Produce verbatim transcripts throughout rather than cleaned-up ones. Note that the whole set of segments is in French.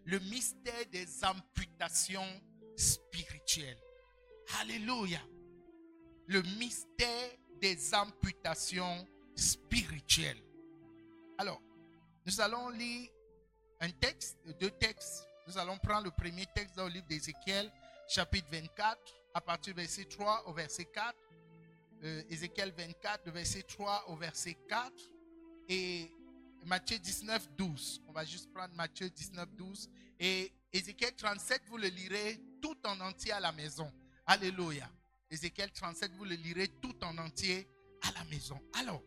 le mystère des amputations spirituelles. Alléluia. Le mystère des amputations spirituelles. Alors, nous allons lire un texte, deux textes. Nous allons prendre le premier texte dans le livre d'Ézéchiel, chapitre vingt-quatre, à partir du verset trois au verset quatre. Euh, Ézéchiel vingt-quatre, du verset trois au verset quatre. Et Matthieu dix-neuf, douze. On va juste prendre Matthieu dix-neuf, douze. Et Ézéchiel trente-sept, vous le lirez tout en entier à la maison. Alléluia. Ézéchiel trente-sept, vous le lirez tout en entier à la maison. Alors,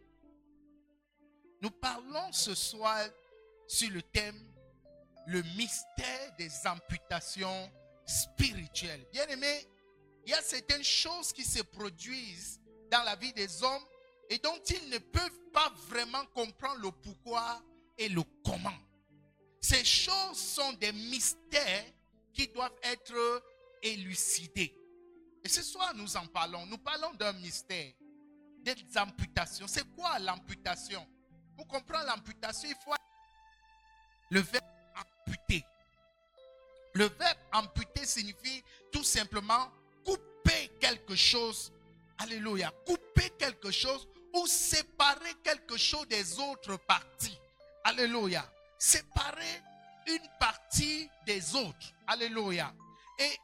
nous parlons ce soir sur le thème le mystère des amputations spirituelles. Bien aimé, il y a certaines choses qui se produisent dans la vie des hommes et dont ils ne peuvent pas vraiment comprendre le pourquoi et le comment. Ces choses sont des mystères qui doivent être élucidés. Et ce soir, nous en parlons. Nous parlons d'un mystère, des amputations. C'est quoi l'amputation? Pour comprendre l'amputation, il faut le verbe amputer. Le verbe amputer signifie tout simplement couper quelque chose. Alléluia. Couper quelque chose ou séparer quelque chose des autres parties. Alléluia. Séparer une partie des autres. Alléluia. Et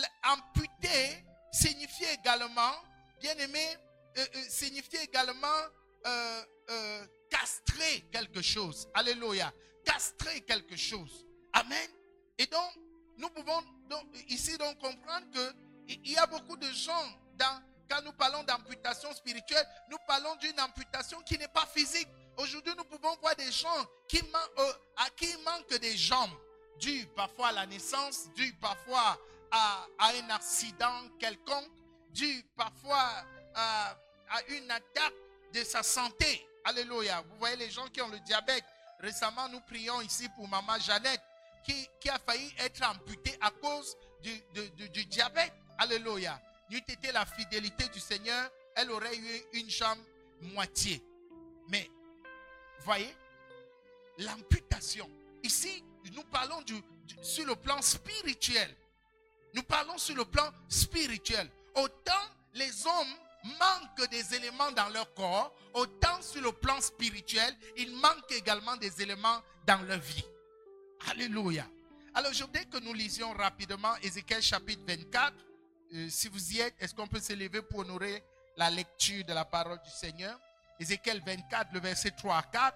amputer signifie également, bien aimé, euh, euh, signifie également euh, euh, castrer quelque chose. Alléluia. Castrer quelque chose. Amen. Et donc, nous pouvons donc, ici donc comprendre qu'il y a beaucoup de gens, dans, quand nous parlons d'amputation spirituelle, nous parlons d'une amputation qui n'est pas physique. Aujourd'hui, nous pouvons voir des gens qui euh, à qui il manque des jambes, dû parfois à la naissance, dû parfois à, à un accident quelconque, dû parfois à, à une attaque de sa santé. Alléluia. Vous voyez les gens qui ont le diabète. Récemment, nous prions ici pour maman Jeannette qui, qui a failli être amputée à cause du, de, de, du diabète. Alléluia. N'eût été la fidélité du Seigneur, elle aurait eu une jambe moitié. Mais, voyez, l'amputation. Ici, nous parlons du, du, sur le plan spirituel. Nous parlons sur le plan spirituel. Autant les hommes manquent des éléments dans leur corps, autant sur le plan spirituel, il manque également des éléments dans leur vie. Alléluia. Alors, je voudrais que nous lisions rapidement Ézéchiel chapitre vingt-quatre. Euh, si vous y êtes, est-ce qu'on peut se lever pour honorer la lecture de la parole du Seigneur? Ézéchiel vingt-quatre, le verset trois à quatre.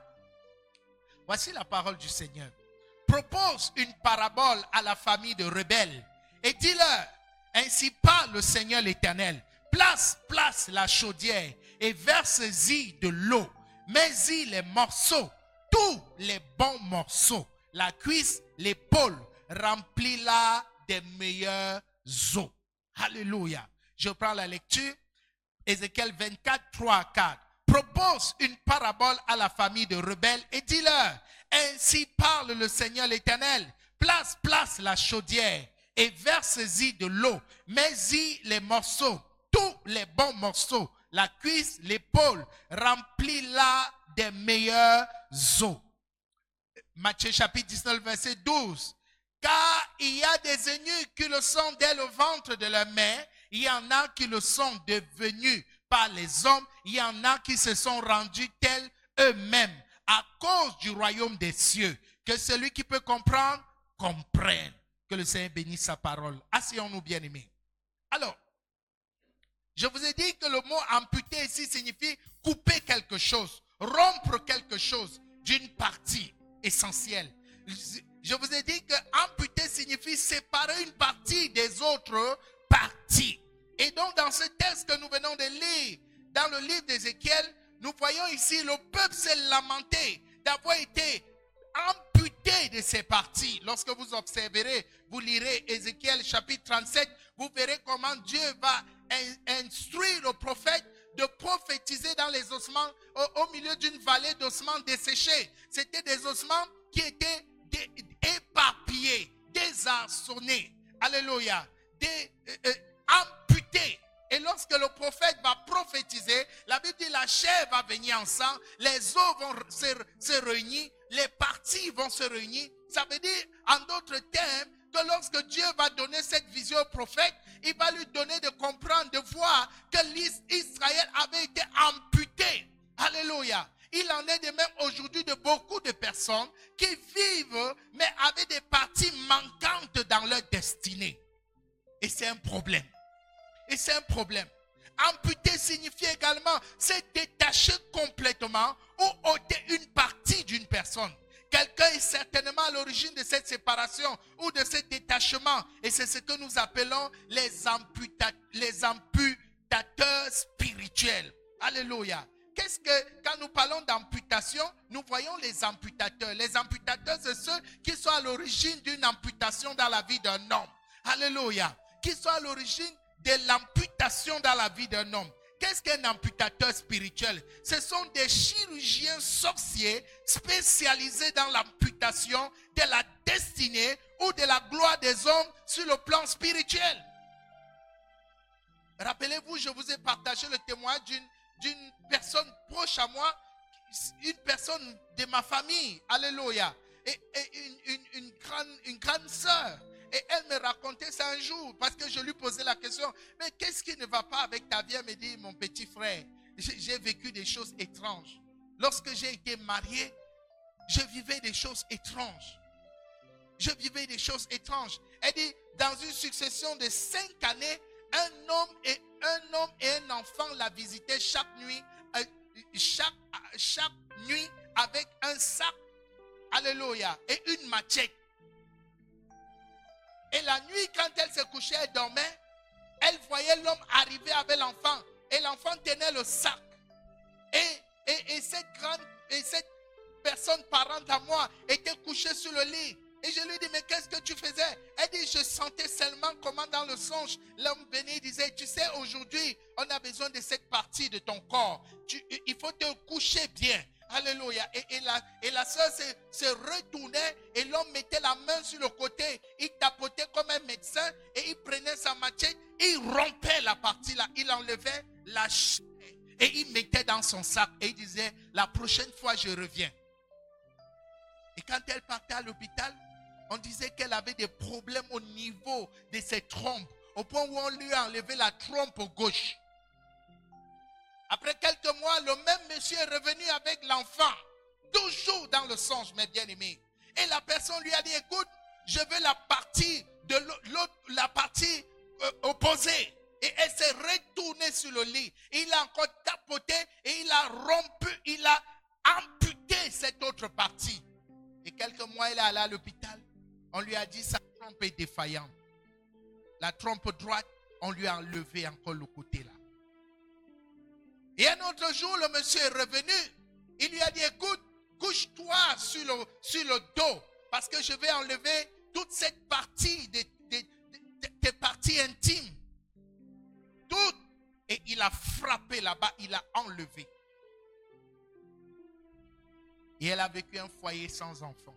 Voici la parole du Seigneur. Propose une parabole à la famille de rebelles et dis-leur, ainsi parle le Seigneur l'Éternel. Place, place la chaudière et verse-y de l'eau. Mets-y les morceaux, tous les bons morceaux. La cuisse, l'épaule, remplis-la des meilleures eaux. Alléluia. Je prends la lecture. Ézéchiel vingt-quatre, trois à quatre. Propose une parabole à la famille de rebelles et dis-leur, ainsi parle le Seigneur l'Éternel. Place, place la chaudière et verse-y de l'eau. Mets-y les morceaux, tous les bons morceaux. La cuisse, l'épaule, remplis-la des meilleures eaux. Matthieu chapitre dix-neuf, verset douze. Car il y a des eunuques qui le sont dès le ventre de leur mère. Il y en a qui le sont devenus par les hommes. Il y en a qui se sont rendus tels eux-mêmes à cause du royaume des cieux. Que celui qui peut comprendre, comprenne. Que le Seigneur bénisse sa parole. Asseyons-nous, bien-aimés. Alors, je vous ai dit que le mot amputer ici signifie couper quelque chose, rompre quelque chose d'une partie essentielle. Je vous ai dit que amputer signifie séparer une partie des autres parties. Et donc dans ce texte que nous venons de lire, dans le livre d'Ézéchiel, nous voyons ici le peuple s'est lamenté d'avoir été amputé de ses parties. Lorsque vous observerez, vous lirez Ézéchiel chapitre trente-sept, vous verrez comment Dieu va instruire le prophète de prophétiser dans les ossements, au, au milieu d'une vallée d'ossements desséchés. C'était des ossements qui étaient dé, éparpillés, désarçonnés. Alléluia. Des, euh, euh, amputés. Et lorsque le prophète va prophétiser, la Bible dit la chair va venir ensemble, les os vont se, se réunir, les parties vont se réunir. Ça veut dire, en d'autres termes, que lorsque Dieu va donner cette vision au prophète, il va lui donner de comprendre, de voir que l'Israël avait été amputé. Alléluia. Il en est de même aujourd'hui de beaucoup de personnes qui vivent, mais avec des parties manquantes dans leur destinée. Et c'est un problème. Et c'est un problème. Amputer signifie également se détacher complètement ou ôter une partie d'une personne. Quelqu'un est certainement à l'origine de cette séparation ou de ce détachement. Et c'est ce que nous appelons les, amputa- les amputateurs spirituels. Alléluia. Qu'est-ce que, quand nous parlons d'amputation, nous voyons les amputateurs. Les amputateurs, c'est ceux qui sont à l'origine d'une amputation dans la vie d'un homme. Alléluia. Qui sont à l'origine de l'amputation dans la vie d'un homme. Qu'est-ce qu'un amputateur spirituel? Ce sont des chirurgiens sorciers spécialisés dans l'amputation de la destinée ou de la gloire des hommes sur le plan spirituel. Rappelez-vous, je vous ai partagé le témoignage d'une, d'une personne proche à moi, une personne de ma famille, alléluia, et, et une, une, une, grande, une grande sœur. Et elle me racontait ça un jour parce que je lui posais la question, mais qu'est-ce qui ne va pas avec ta vie? Elle me dit, mon petit frère, j'ai vécu des choses étranges. Lorsque j'ai été marié, je vivais des choses étranges. Je vivais des choses étranges. Elle dit, dans une succession de cinq années, un homme et un homme et un enfant la visitaient chaque nuit, euh, chaque, chaque nuit avec un sac, alléluia, et une machette. Et la nuit, quand elle se couchait, elle dormait, elle voyait l'homme arriver avec l'enfant. Et l'enfant tenait le sac. Et, et, et, cette grande, et cette personne parente à moi était couchée sur le lit. Et je lui dis, mais qu'est-ce que tu faisais? Elle dit, je sentais seulement comment dans le songe, l'homme venait et disait, tu sais, aujourd'hui, on a besoin de cette partie de ton corps. Tu, il faut te coucher bien. Alléluia. Et, et, la, et la soeur se, se retournait et l'homme mettait la main sur le côté. Il tapotait comme un médecin et il prenait sa machette. Il rompait la partie là. Il enlevait la chair et il mettait dans son sac. Et il disait, la prochaine fois je reviens. Et quand elle partait à l'hôpital, on disait qu'elle avait des problèmes au niveau de ses trompes. Au point où on lui a enlevé la trompe gauche. Après quelques mois, le même monsieur est revenu avec l'enfant. Toujours dans le songe, mes bien-aimés. Et la personne lui a dit, écoute, je veux la partie, de l'autre, la partie euh, opposée. Et elle s'est retournée sur le lit. Et il a encore tapoté et il a rompu, il a amputé cette autre partie. Et quelques mois, il est allé à l'hôpital. On lui a dit, sa trompe est défaillante. La trompe droite, on lui a enlevé encore le côté là. Et un autre jour, le monsieur est revenu. Il lui a dit, écoute, couche-toi sur le, sur le dos. Parce que je vais enlever toute cette partie, de, de, de, de, tes parties intimes. Tout. Et il a frappé là-bas, il a enlevé. Et elle a vécu un foyer sans enfant.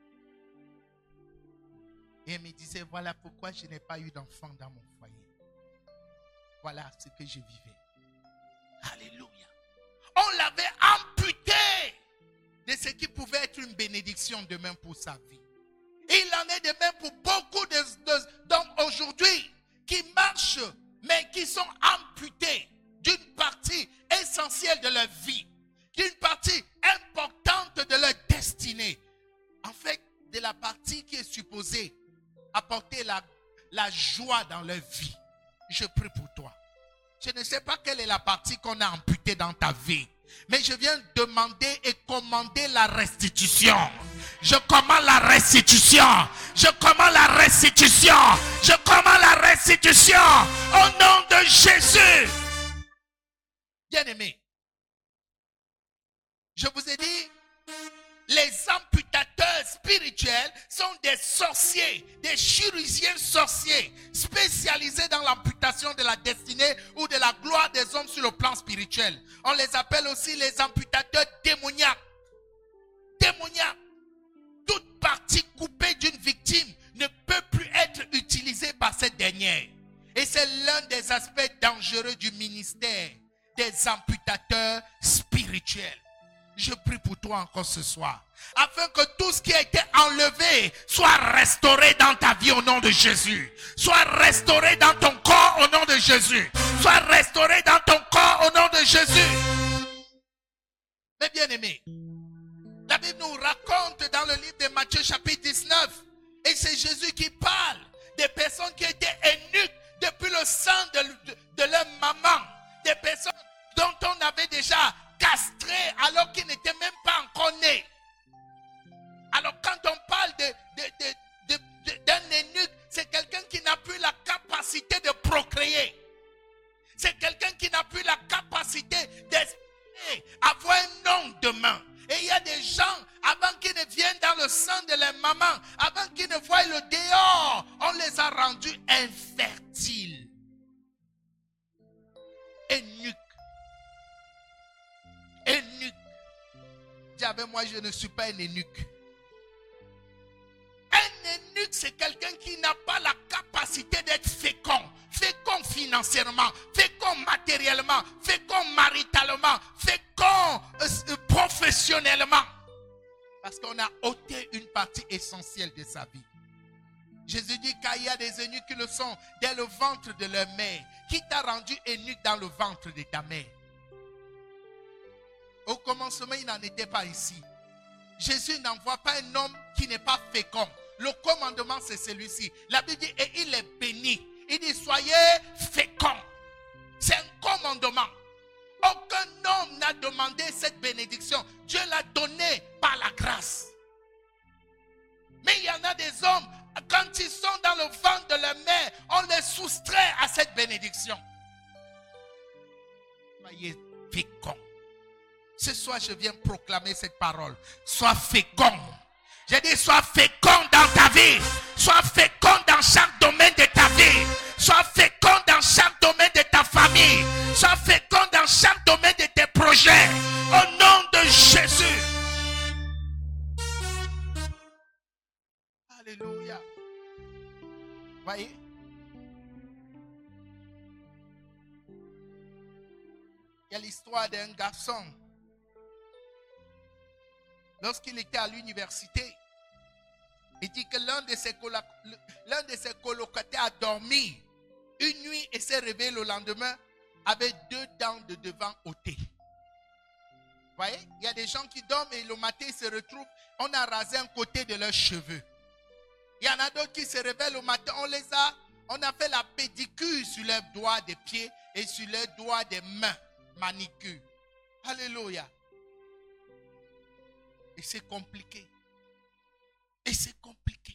Et elle me disait, voilà pourquoi je n'ai pas eu d'enfant dans mon foyer. Voilà ce que je vivais. Alléluia. On l'avait amputé de ce qui pouvait être une bénédiction demain pour sa vie. Et il en est de même pour beaucoup d'hommes aujourd'hui qui marchent, mais qui sont amputés d'une partie essentielle de leur vie, d'une partie importante de leur destinée. En fait, de la partie qui est supposée apporter la, la joie dans leur vie. Je prie pour toi. Je ne sais pas quelle est la partie qu'on a amputée dans ta vie. Mais je viens demander et commander la restitution. Je commande la restitution. Je commande la restitution. Je commande la restitution. Au nom de Jésus. Bien-aimés, je vous ai dit, les amputateurs spirituels sont des sorciers, des chirurgiens sorciers spécialisés dans l'amputation de la destinée ou de la gloire des hommes sur le plan spirituel. On les appelle aussi les amputateurs démoniaques. Démoniaques. Toute partie coupée d'une victime ne peut plus être utilisée par cette dernière. Et c'est l'un des aspects dangereux du ministère des amputateurs spirituels. je prie pour toi encore ce soir. Afin que tout ce qui a été enlevé soit restauré dans ta vie au nom de Jésus. Soit restauré dans ton corps au nom de Jésus. Soit restauré dans ton corps au nom de Jésus. Mes bien-aimés, la Bible nous raconte dans le livre de Matthieu chapitre dix-neuf, et c'est Jésus qui parle des personnes qui étaient eunuques depuis le sang de, de, de leur maman. Des personnes dont on avait déjà castré alors qu'ils n'étaient même pas encore nés. Alors quand on parle de, de, de, de, de, d'un eunuque, c'est quelqu'un qui n'a plus la capacité de procréer. C'est quelqu'un qui n'a plus la capacité d'espérer avoir un nom demain. Et il y a des gens, avant qu'ils ne viennent dans le sang de leur maman, avant qu'ils ne voient le dehors, on les a rendus infertiles. Eunuques. Eunuque. Dis avec moi, je ne suis pas un eunuque. Un eunuque, c'est quelqu'un qui n'a pas la capacité d'être fécond. Fécond financièrement, fécond matériellement, fécond maritalement, fécond euh, professionnellement. Parce qu'on a ôté une partie essentielle de sa vie. Jésus dit qu'il y a des eunuques qui le sont dès le ventre de leur mère. Qui t'a rendu eunuque dans le ventre de ta mère? Au commencement, il n'en était pas ici. Jésus n'envoie pas un homme qui n'est pas fécond. Le commandement, c'est celui-ci. La Bible dit, et il est béni. Il dit, soyez féconds. C'est un commandement. Aucun homme n'a demandé cette bénédiction. Dieu l'a donnée par la grâce. Mais il y en a des hommes, quand ils sont dans le ventre de leur mère, on les soustrait à cette bénédiction. Soyez féconds. Ce soir, je viens proclamer cette parole. Sois fécond. J'ai dit, sois fécond dans ta vie. Sois fécond dans chaque domaine de ta vie. Sois fécond dans chaque domaine de ta famille. Sois fécond dans chaque domaine de tes projets. Au nom de Jésus. Alléluia. Voyez? Il y a l'histoire d'un garçon. Lorsqu'il était à l'université, il dit que l'un de ses, colo- l'un de ses colocataires a dormi une nuit et s'est réveillé le lendemain avec deux dents de devant ôtées. Vous voyez, il y a des gens qui dorment et le matin ils se retrouvent, on a rasé un côté de leurs cheveux. Il y en a d'autres qui se réveillent le matin, on les a, on a fait la pédicure sur leurs doigts des pieds et sur leurs doigts des mains, manicure. Alléluia. Et c'est compliqué. Et c'est compliqué.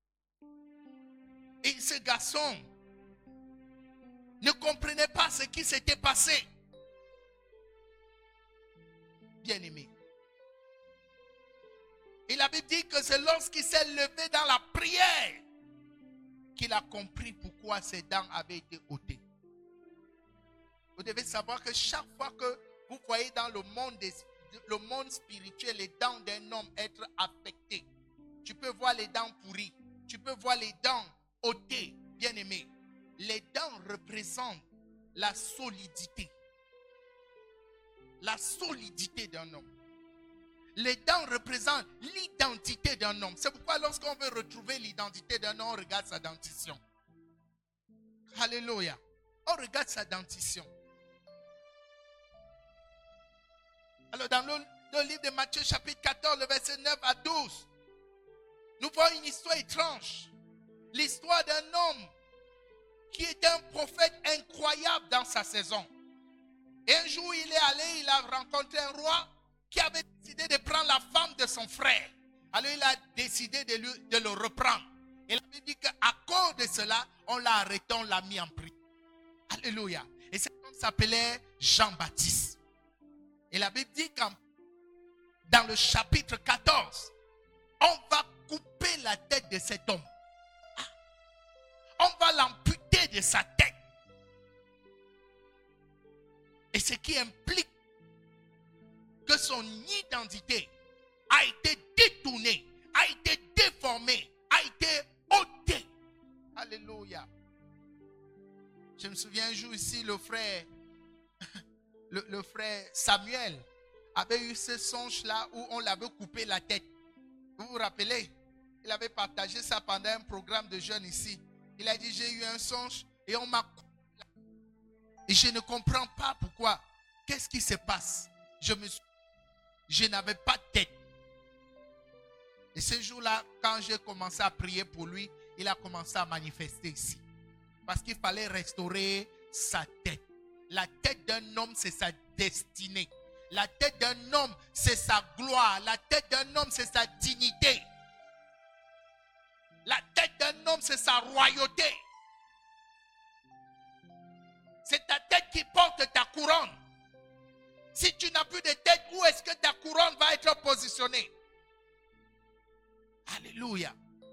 Et ce garçon ne comprenait pas ce qui s'était passé. Bien-aimé. Et la Bible dit que c'est lorsqu'il s'est levé dans la prière qu'il a compris pourquoi ses dents avaient été ôtées. Vous devez savoir que chaque fois que vous voyez dans le monde des le monde spirituel, les dents d'un homme être affectées. Tu peux voir les dents pourries. Tu peux voir les dents ôtées, bien aimées. Les dents représentent la solidité. La solidité d'un homme. Les dents représentent l'identité d'un homme. C'est pourquoi lorsqu'on veut retrouver l'identité d'un homme, on regarde sa dentition. Alléluia. On regarde sa dentition. Alors dans le, le livre de Matthieu chapitre quatorze, le verset neuf à douze, nous voyons une histoire étrange. L'histoire d'un homme qui était un prophète incroyable dans sa saison. Et un jour il est allé, il a rencontré un roi qui avait décidé de prendre la femme de son frère. Alors il a décidé de, lui, de le reprendre. Et la Bible dit qu'à cause de cela, on l'a arrêté, on l'a mis en prison. Alléluia. Et cet homme s'appelait Jean-Baptiste. Et la Bible dit que dans le chapitre quatorze, on va couper la tête de cet homme. On va l'amputer de sa tête. Et ce qui implique que son identité a été détournée, a été déformée, a été ôtée. Alléluia. Je me souviens un jour ici, le frère... Le, le frère Samuel avait eu ce songe-là où on l'avait coupé la tête. Vous vous rappelez? Il avait partagé ça pendant un programme de jeunes ici. Il a dit, j'ai eu un songe et on m'a coupé la tête. Et je ne comprends pas pourquoi. Qu'est-ce qui se passe? Je me suis... Je n'avais pas de tête. Et ce jour-là, quand j'ai commencé à prier pour lui, il a commencé à manifester ici. Parce qu'il fallait restaurer sa tête. La tête d'un homme, c'est sa destinée. La tête d'un homme, c'est sa gloire. La tête d'un homme, c'est sa dignité. La tête d'un homme, c'est sa royauté. C'est ta tête qui porte ta couronne. Si tu n'as plus de tête, où est-ce que ta couronne va être positionnée? Alléluia.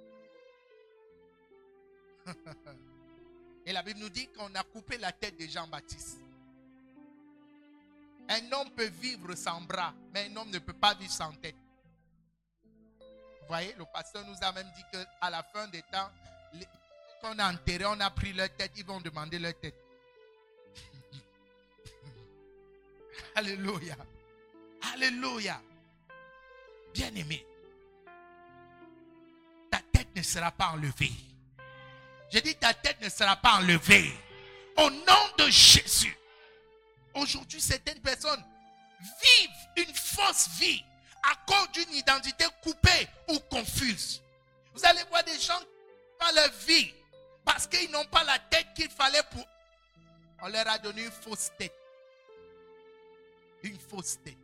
Et la Bible nous dit qu'on a coupé la tête de Jean-Baptiste. Un homme peut vivre sans bras, mais un homme ne peut pas vivre sans tête. Vous voyez, le pasteur nous a même dit qu'à la fin des temps, les, qu'on a enterré, on a pris leur tête, ils vont demander leur tête. Alléluia. Alléluia. Bien-aimé, ta tête ne sera pas enlevée. J'ai dit ta tête ne sera pas enlevée. Au nom de Jésus. Aujourd'hui, certaines personnes vivent une fausse vie à cause d'une identité coupée ou confuse. Vous allez voir des gens qui ont leur vie parce qu'ils n'ont pas la tête qu'il fallait pour... On leur a donné une fausse tête. Une fausse tête.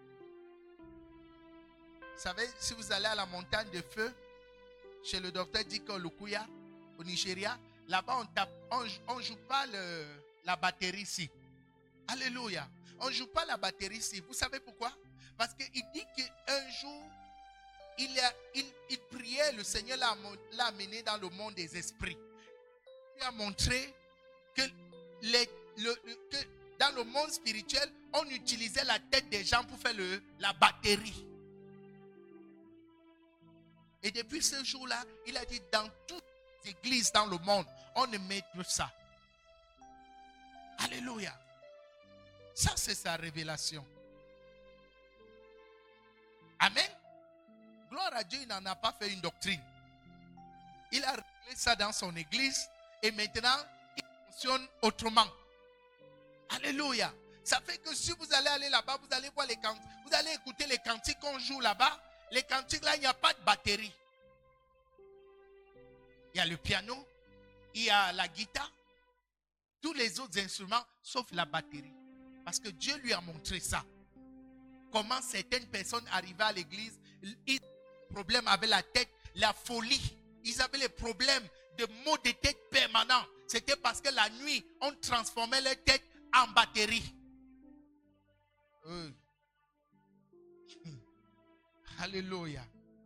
Vous savez, si vous allez à la montagne de feu, chez le docteur Diko Lukuya, au Nigeria, là-bas, on ne on, on joue pas le, la batterie ici. Alléluia. On ne joue pas la batterie ici. Vous savez pourquoi? Parce qu'il dit qu'un jour, il, a, il, il priait, le Seigneur l'a, l'a amené dans le monde des esprits. Il a montré que, les, le, que dans le monde spirituel, on utilisait la tête des gens pour faire le, la batterie. Et depuis ce jour-là, il a dit dans toutes les églises dans le monde, on ne met plus ça. Alléluia. Ça, c'est sa révélation. Amen. Gloire à Dieu, il n'en a pas fait une doctrine. Il a réglé ça dans son église et maintenant, il fonctionne autrement. Alléluia. Ça fait que si vous allez aller là-bas, vous allez voir les cantiques, vous allez écouter les cantiques qu'on joue là-bas. Les cantiques là, il n'y a pas de batterie. Il y a le piano, il y a la guitare, tous les autres instruments, sauf la batterie. Parce que Dieu lui a montré ça. Comment certaines personnes arrivaient à l'église, ils avaient des problèmes avec la tête, la folie. Ils avaient les problèmes de maux de tête permanents. C'était parce que la nuit, on transformait leur tête en batterie. Euh. Alléluia.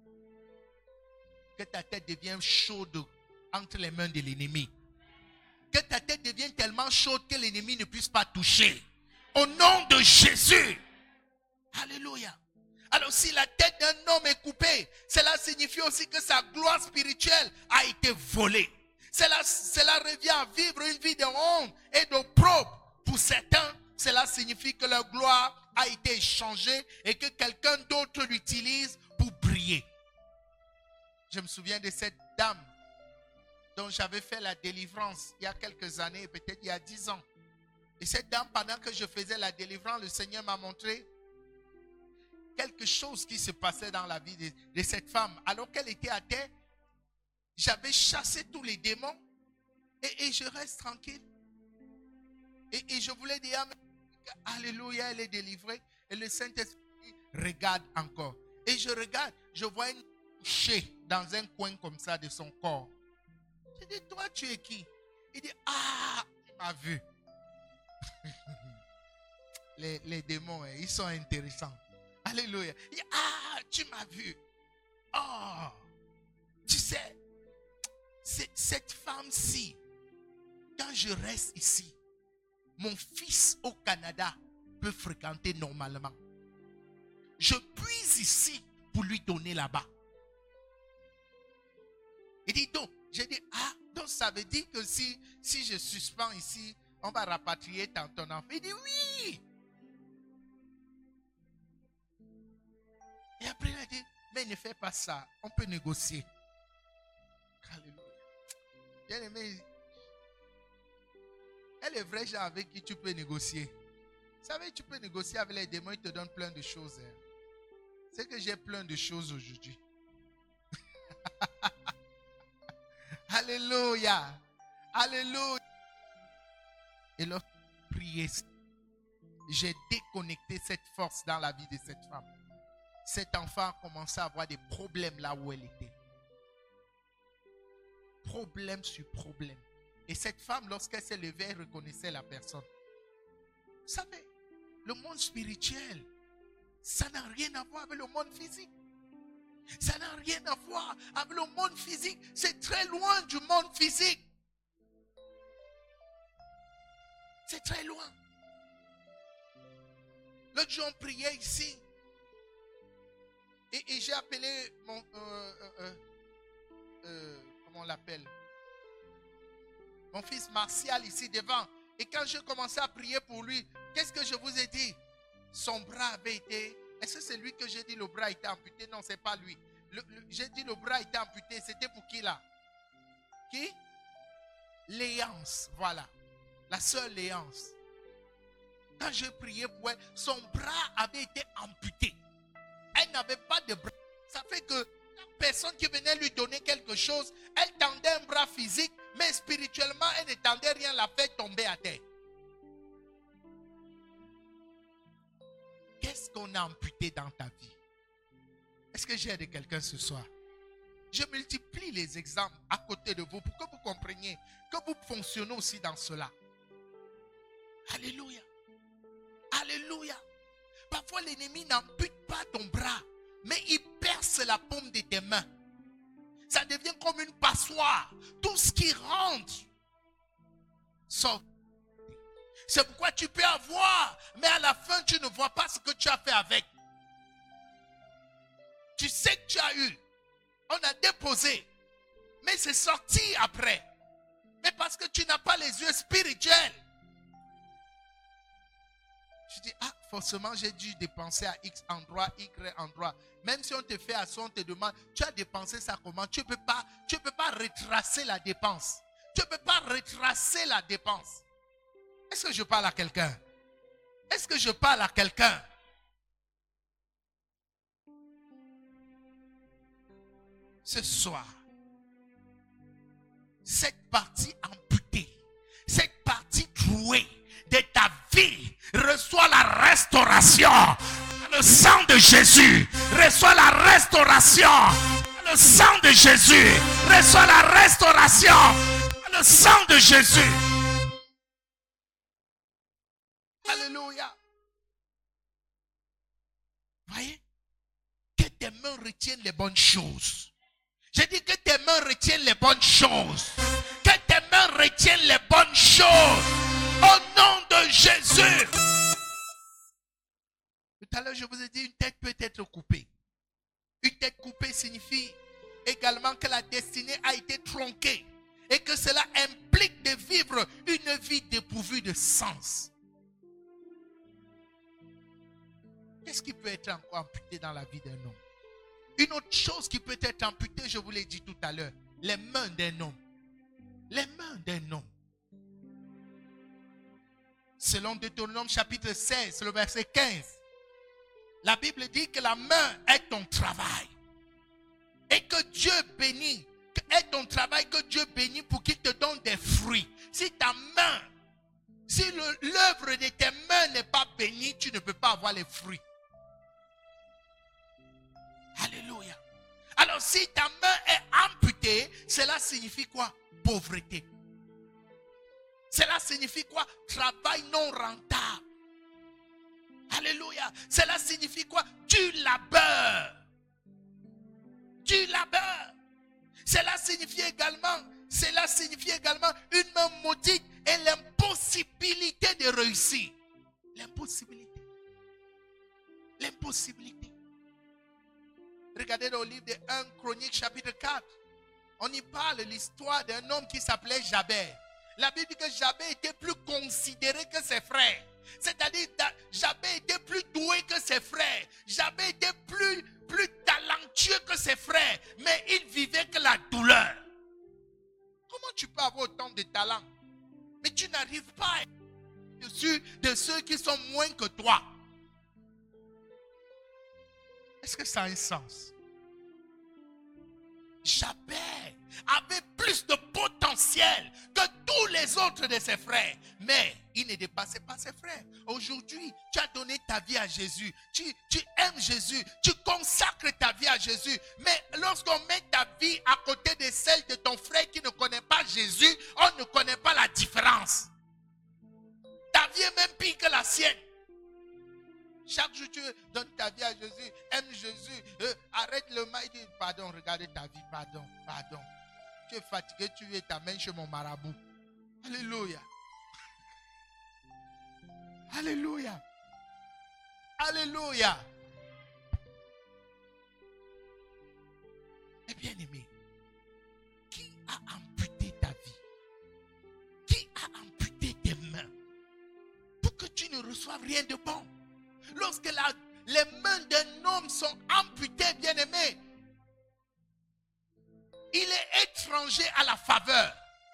Que ta tête devienne chaude entre les mains de l'ennemi. Que ta tête devienne tellement chaude que l'ennemi ne puisse pas toucher. Au nom de Jésus. Alléluia. Alors si la tête d'un homme est coupée, cela signifie aussi que sa gloire spirituelle a été volée. Cela, cela revient à vivre une vie de honte et d'opprobre. Pour certains, cela signifie que leur gloire a été échangée et que quelqu'un d'autre l'utilise pour briller. Je me souviens de cette dame dont j'avais fait la délivrance il y a quelques années, peut-être il y a dix ans. Et cette dame, pendant que je faisais la délivrance, le Seigneur m'a montré quelque chose qui se passait dans la vie de, de cette femme. Alors qu'elle était à terre, j'avais chassé tous les démons et, et je reste tranquille. Et, et je voulais dire, alléluia, elle est délivrée. Et le Saint-Esprit regarde encore. Et je regarde, je vois une couchée dans un coin comme ça de son corps. Je dis, toi, tu es qui? Il dit, ah, tu m'as vu. les, les démons, ils sont intéressants. Alléluia. Il dit, ah, tu m'as vu. Oh, tu sais, cette femme-ci, quand je reste ici, mon fils au Canada peut fréquenter normalement. Je puise ici pour lui donner là-bas. Il dit donc, j'ai dit, ah, donc ça veut dire que si, si je suspends ici, on va rapatrier ton, ton enfant. Il dit oui. Et après, il a dit, mais ne fais pas ça. On peut négocier. Alléluia. Bien aimé, elle est vraie gens avec qui tu peux négocier. Vous savez, tu peux négocier avec les démons, ils te donnent plein de choses. Hein. C'est que j'ai plein de choses aujourd'hui. Alléluia. Alléluia. Et lorsque j'ai prié, j'ai déconnecté cette force dans la vie de cette femme. Cet enfant a commencé à avoir des problèmes là où elle était. Problème sur problème. Et cette femme, lorsqu'elle s'est levée, elle reconnaissait la personne. Vous savez, le monde spirituel, ça n'a rien à voir avec le monde physique. Ça n'a rien à voir avec le monde physique. C'est très loin du monde physique. C'est très loin. L'autre jour, on priait ici. Et, et j'ai appelé mon... Euh, euh, euh, euh, comment on l'appelle? Mon fils Martial ici devant. Et quand je commençais à prier pour lui, qu'est-ce que je vous ai dit? Son bras avait été... Est-ce que c'est lui que j'ai dit le bras était amputé? Non, ce n'est pas lui. Le, le, j'ai dit le bras était amputé. C'était pour qui là? Qui? Léance, voilà. La sœur Léance. Quand je priais pour elle, son bras avait été amputé. Elle n'avait pas de bras. Ça fait que la personne qui venait lui donner quelque chose, elle tendait un bras physique, mais spirituellement, elle ne tendait rien, la fait tomber à terre. Qu'est-ce qu'on a amputé dans ta vie? Est-ce que j'ai de quelqu'un ce soir? Je multiplie les exemples à côté de vous pour que vous compreniez que vous fonctionnez aussi dans cela. Alléluia. Alléluia. Parfois l'ennemi n'ampute pas ton bras, mais il perce la paume de tes mains. Ça devient comme une passoire. Tout ce qui rentre sort. C'est pourquoi tu peux avoir, mais à la fin tu ne vois pas ce que tu as fait avec. Tu sais que tu as eu. On a déposé, mais c'est sorti après. Mais parce que tu n'as pas les yeux spirituels. Tu dis, ah, forcément j'ai dû dépenser à X endroit, Y endroit. Même si on te fait à ça, on te demande, tu as dépensé ça comment? Tu ne peux pas, tu peux pas retracer la dépense. Tu ne peux pas retracer la dépense. Est-ce que je parle à quelqu'un? Est-ce que je parle à quelqu'un? Ce soir, cette partie amputée, cette partie trouée de ta vie reçoit la restauration. Le sang de Jésus reçoit la restauration. Le sang de Jésus reçoit la restauration. Le sang de Jésus. Alléluia. Voyez, que tes mains retiennent les bonnes choses. J'ai dit que tes mains retiennent les bonnes choses. Que tes mains retiennent les bonnes choses. Au nom de Jésus. Tout à l'heure, je vous ai dit, une tête peut être coupée. Une tête coupée signifie également que la destinée a été tronquée. Et que cela implique de vivre une vie dépourvue de sens. Qu'est-ce qui peut être encore amputé dans la vie d'un homme? Une autre chose qui peut être amputée, je vous l'ai dit tout à l'heure, les mains d'un homme. Les mains d'un homme. Selon Deutéronome chapitre seize, le verset quinze, la Bible dit que la main est ton travail. Et que Dieu bénit, est ton travail que Dieu bénit pour qu'il te donne des fruits. Si ta main, si l'œuvre de tes mains n'est pas bénie, tu ne peux pas avoir les fruits. Alléluia. Alors si ta main est amputée, cela signifie quoi? Pauvreté. Cela signifie quoi? Travail non rentable. Alléluia. Cela signifie quoi? Du labeur. Du labeur. Cela signifie également, cela signifie également une main maudite et l'impossibilité de réussir. L'impossibilité. L'impossibilité. Regardez dans le livre de premier Chronique chapitre quatre. On y parle l'histoire d'un homme qui s'appelait Jabez. La Bible dit que Jabez était plus considéré que ses frères. C'est-à-dire que Jabez était plus doué que ses frères. Jabez était plus, plus talentueux que ses frères, mais il vivait que la douleur. Comment tu peux avoir autant de talent, mais tu n'arrives pas à être au-dessus de ceux qui sont moins que toi? Est-ce que ça a un sens? Jabez avait plus de potentiel que tous les autres de ses frères, mais il ne dépassait pas ses frères. Aujourd'hui, tu as donné ta vie à Jésus, tu, tu aimes Jésus, tu consacres ta vie à Jésus, mais lorsqu'on met ta vie à côté de celle de ton frère qui ne connaît pas Jésus, on ne connaît pas la différence. Ta vie est même pire que la sienne. Chaque jour, tu donnes ta vie à Jésus, aime Jésus, euh, arrête le mal, dis pardon, regardez ta vie, pardon, pardon. Tu es fatigué, tu es ta main chez mon marabout. Alléluia. Alléluia. Alléluia. Mais bien aimé, qui a amputé ta vie? Qui a amputé tes mains pour que tu ne reçoives rien de bon? Lorsque la, les mains d'un homme sont amputées, bien-aimé, il est étranger à la faveur.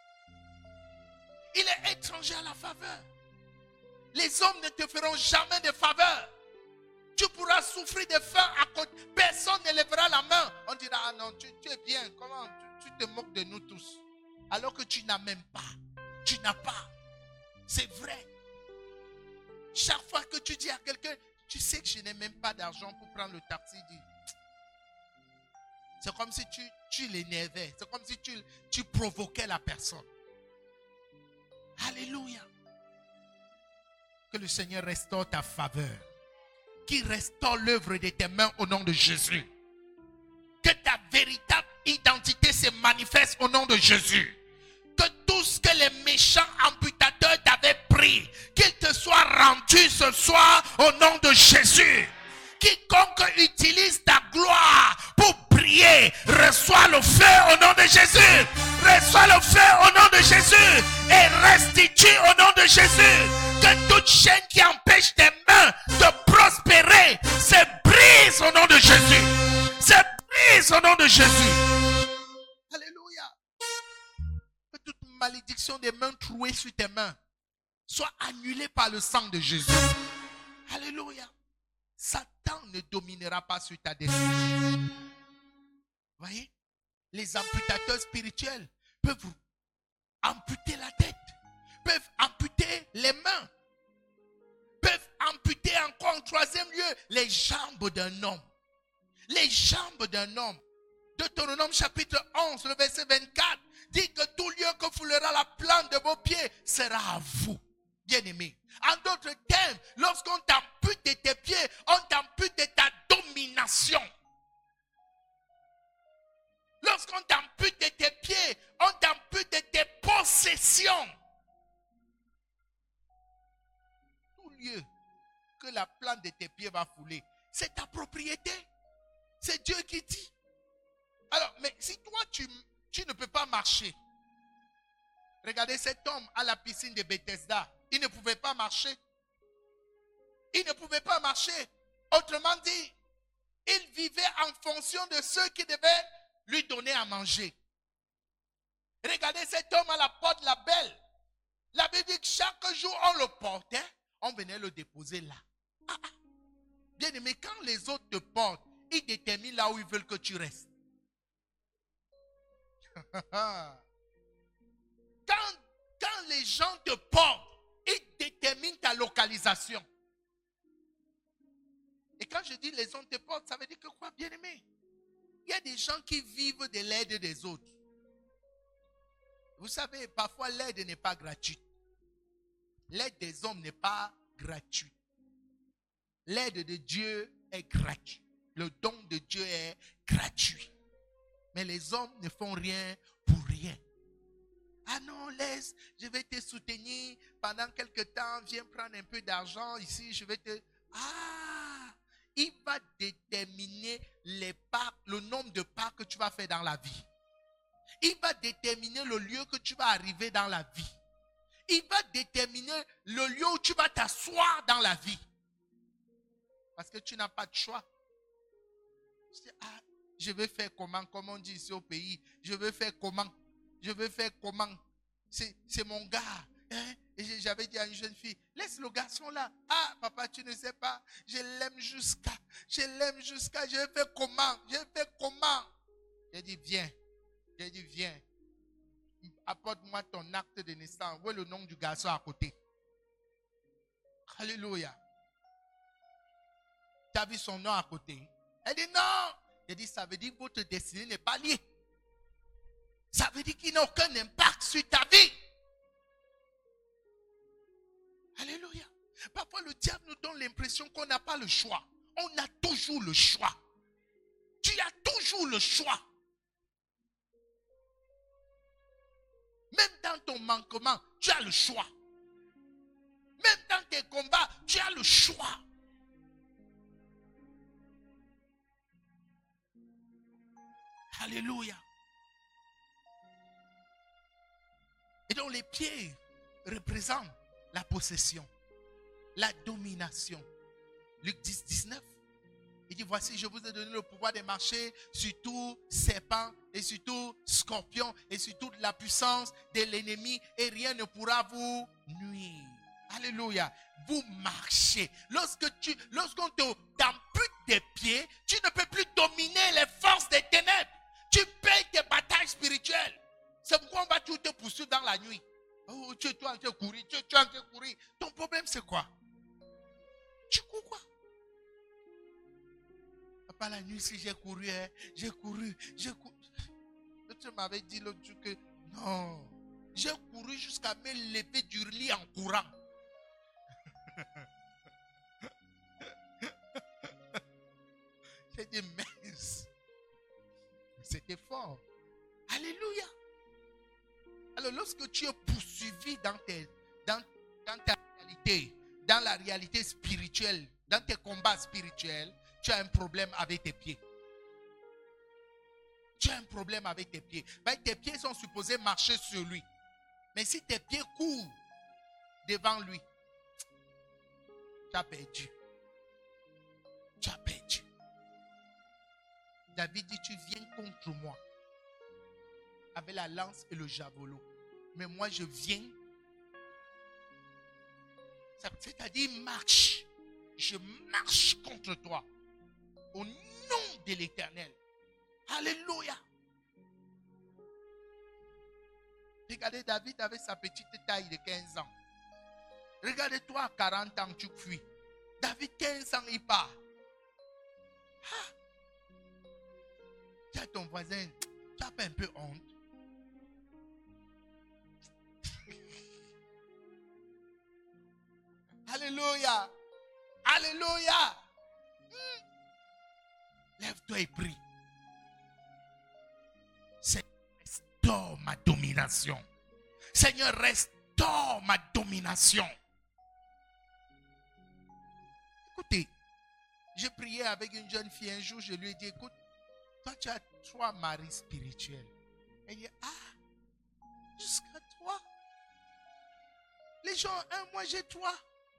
Il est étranger à la faveur. Les hommes ne te feront jamais de faveur. Tu pourras souffrir de faim à côté. Personne ne lèvera la main. On dira, ah non, tu, tu es bien. Comment tu, tu te moques de nous tous? Alors que tu n'as même pas. Tu n'as pas. C'est vrai. Chaque fois que tu dis à quelqu'un, tu sais que je n'ai même pas d'argent pour prendre le taxi, dis. C'est comme si tu, tu l'énervais. C'est comme si tu, tu provoquais la personne. Alléluia. Que le Seigneur restaure ta faveur. Qu'il restaure l'œuvre de tes mains au nom de Jésus. Que ta véritable identité se manifeste au nom de Jésus. Que tout ce que les méchants amputateurs t'avaient pris, qu'il te soit rendu ce soir au nom de Jésus. Quiconque utilise ta gloire pour prier, reçoit le feu au nom de Jésus. Reçois le feu au nom de Jésus et restitue au nom de Jésus. Que toute chaîne qui empêche tes mains de prospérer se brise au nom de Jésus. Se brise au nom de Jésus. Alléluia. Que toute malédiction des mains trouées sur tes mains soit annulée par le sang de Jésus. Alléluia. Satan ne dominera pas sur ta destinée. Voyez, les amputateurs spirituels peuvent vous amputer la tête, peuvent amputer les mains, peuvent amputer encore en troisième lieu les jambes d'un homme. Les jambes d'un homme. Deutéronome chapitre onze, le verset vingt-quatre, dit que tout lieu que foulera la plante de vos pieds sera à vous. Bien-aimé. En d'autres termes, lorsqu'on t'ampute de tes pieds, on t'ampute de ta domination. Lorsqu'on t'ampute de tes pieds, on t'ampute de tes possessions. Tout lieu que la plante de tes pieds va fouler, c'est ta propriété. C'est Dieu qui dit. Alors, mais si toi, tu, tu ne peux pas marcher. Regardez cet homme à la piscine de Bethesda. Il ne pouvait pas marcher. Il ne pouvait pas marcher. Autrement dit, il vivait en fonction de ceux qui devaient lui donner à manger. Regardez cet homme à la porte de la belle. La Bible dit que chaque jour on le portait, on venait le déposer là. Ah, ah. Bien aimé, quand les autres te portent, ils déterminent là où ils veulent que tu restes. Quand, quand les gens te portent, ils déterminent ta localisation. Et quand je dis les gens te portent, ça veut dire que quoi, bien aimé? Il y a des gens qui vivent de l'aide des autres. Vous savez, parfois l'aide n'est pas gratuite. L'aide des hommes n'est pas gratuite. L'aide de Dieu est gratuite. Le don de Dieu est gratuit. Mais les hommes ne font rien pour rien. Ah non, laisse, je vais te soutenir pendant quelque temps. Viens prendre un peu d'argent ici, je vais te... Ah, il va déterminer les pas, le nombre de pas que tu vas faire dans la vie. Il va déterminer le lieu que tu vas arriver dans la vie. Il va déterminer le lieu où tu vas t'asseoir dans la vie. Parce que tu n'as pas de choix. Je dis, ah, je vais faire comment, comme on dit ici au pays, je vais faire comment, je vais faire comment, c'est, c'est mon gars. Hein? Et j'avais dit à une jeune fille, laisse le garçon là. Ah, papa, tu ne sais pas, je l'aime jusqu'à, je l'aime jusqu'à, je vais faire comment, je vais faire comment. J'ai dit, viens, j'ai dit, viens, apporte-moi ton acte de naissance, où est le nom du garçon à côté. Alléluia. Tu as vu son nom à côté? Elle dit non. J'ai dit, ça veut dire que votre destinée n'est pas liée. Ça veut dire qu'il n'a aucun impact sur ta vie. Alléluia. Parfois, le diable nous donne l'impression qu'on n'a pas le choix. On a toujours le choix. Tu as toujours le choix. Même dans ton manquement, tu as le choix. Même dans tes combats, tu as le choix. Alléluia. Et donc les pieds représentent la possession, la domination. Luc dix, dix-neuf. Il dit, voici, je vous ai donné le pouvoir de marcher sur tout serpent et sur tout scorpion et sur toute la puissance de l'ennemi et rien ne pourra vous nuire. Alléluia. Vous marchez. Lorsque tu, lorsqu'on te t'ampute des pieds, tu ne peux plus dominer les forces des ténèbres. Tu payes tes batailles spirituelles. C'est pourquoi on va tout te poursuivre dans la nuit. Oh, tu es en train de courir, tu es en train de courir. Ton problème c'est quoi? Tu cours quoi? Pas la nuit si j'ai couru, hein, j'ai couru, j'ai couru. Tu m'avais dit l'autre jour que non, j'ai couru jusqu'à me lever du lit en courant. J'ai dit mince, c'était fort. Alléluia. Alors lorsque tu es poursuivi dans, tes, dans, dans ta réalité, dans la réalité spirituelle, dans tes combats spirituels, tu as un problème avec tes pieds. Tu as un problème avec tes pieds. Ben, tes pieds sont supposés marcher sur lui. Mais si tes pieds courent devant lui, tu as perdu. Tu as perdu. David dit, tu viens contre moi avec la lance et le javelot. Mais moi, je viens. C'est-à-dire, marche. Je marche contre toi. Au nom de l'Éternel. Alléluia. Regardez, David avait sa petite taille de quinze ans. Regardez-toi à quarante ans, tu fuis. David, quinze ans, il part. Ah. Tu as ton voisin, tu as pas un peu honte? Alléluia. Alléluia. Hmm. Lève-toi et prie. Seigneur, restaure ma domination. Seigneur, restaure ma domination. Écoutez, j'ai prié avec une jeune fille un jour, je lui ai dit, écoute, toi tu as trois maris spirituels. Elle dit, ah, jusqu'à toi. Les gens, un, moi j'ai trois.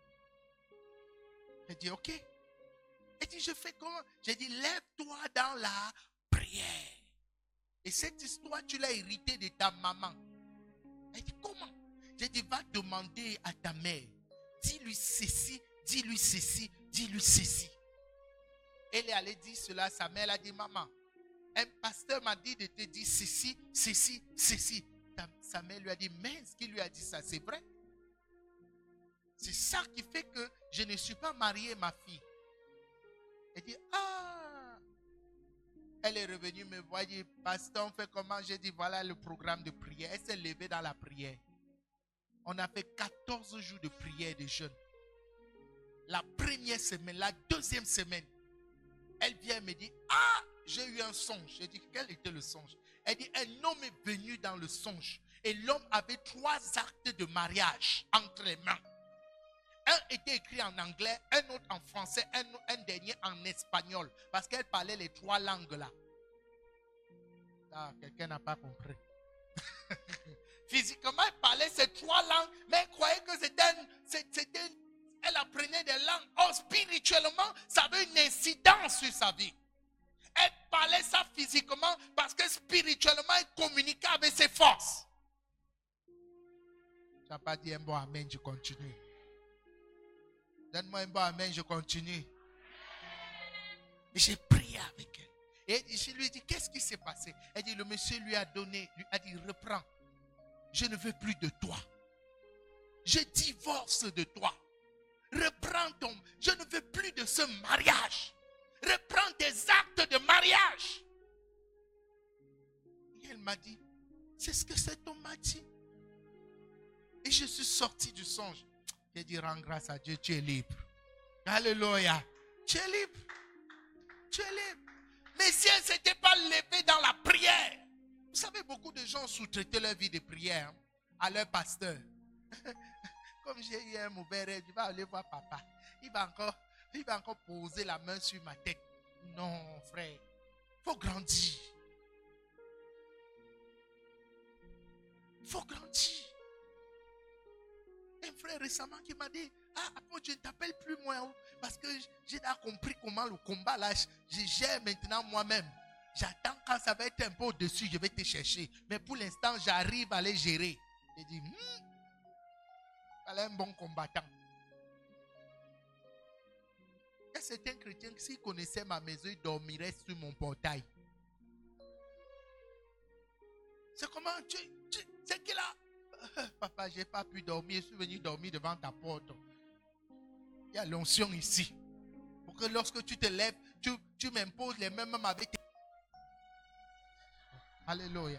Elle dit, ok. Elle dit, je fais comment? J'ai dit, lève-toi dans la prière. Et cette histoire, tu l'as héritée de ta maman. Elle dit, comment? J'ai dit, va demander à ta mère. Dis-lui ceci, dis-lui ceci, dis-lui ceci. Elle est allée dire cela à sa mère. Elle a dit, maman, un pasteur m'a dit de te dire ceci, ceci, ceci. Sa mère lui a dit, mais ce qu'il lui a dit ça, c'est vrai. C'est ça qui fait que je ne suis pas marié, ma fille. Elle dit, ah. Elle est revenue me voir, elle dit, pasteur, on fait comment? J'ai dit, voilà le programme de prière. Elle s'est levée dans la prière. On a fait quatorze jours de prière et de jeûne. La première semaine, la deuxième semaine, elle vient me dire, ah, j'ai eu un songe. J'ai dit, quel était le songe? Elle dit, un homme est venu dans le songe. Et l'homme avait trois actes de mariage entre les mains. Un était écrit en anglais, un autre en français, un, un dernier en espagnol. Parce qu'elle parlait les trois langues là. Ah, quelqu'un n'a pas compris. Physiquement, elle parlait ces trois langues, mais elle croyait que c'était, c'était, elle apprenait des langues. Or, spirituellement, ça avait une incidence sur sa vie. Elle physiquement parce que spirituellement, il communique avec ses forces. Tu n'as pas dit un bon amen, je continue. Donne-moi un bon amen, je continue. Et j'ai prié avec elle. Et je lui ai dit, qu'est-ce qui s'est passé? Elle dit, le monsieur lui a donné, lui a dit, reprends. Je ne veux plus de toi. Je divorce de toi. Reprends ton... Je ne veux plus de ce mariage. Reprends tes actes de mariage. Et elle m'a dit, c'est ce que cet homme m'a dit. Et je suis sorti du songe. J'ai dit, rends grâce à Dieu, tu es libre. Alléluia. Tu es libre. Tu es libre. Mais si elle ne s'était pas levée dans la prière. Vous savez, beaucoup de gens sous-traitaient leur vie de prière à leur pasteur. Comme j'ai eu un mauvais rêve, je vais aller voir papa. Il va encore, il va encore poser la main sur ma tête. Non, frère. Il faut grandir. Il faut grandir. Un frère récemment qui m'a dit, ah, je ne t'appelle plus moi. Parce que j'ai compris comment le combat là, je gère maintenant moi-même. J'attends quand ça va être un peu au-dessus, je vais te chercher. Mais pour l'instant, j'arrive à les gérer. J'ai dit, hmm, elle est un bon combattant. Et c'est un chrétien qui, s'il connaissait ma maison, il dormirait sur mon portail. C'est comment tu, tu c'est qu'il a. Papa, je n'ai pas pu dormir, je suis venu dormir devant ta porte. Il y a l'onction ici. Pour que lorsque tu te lèves, tu, tu m'imposes les mêmes avec tes... Alléluia.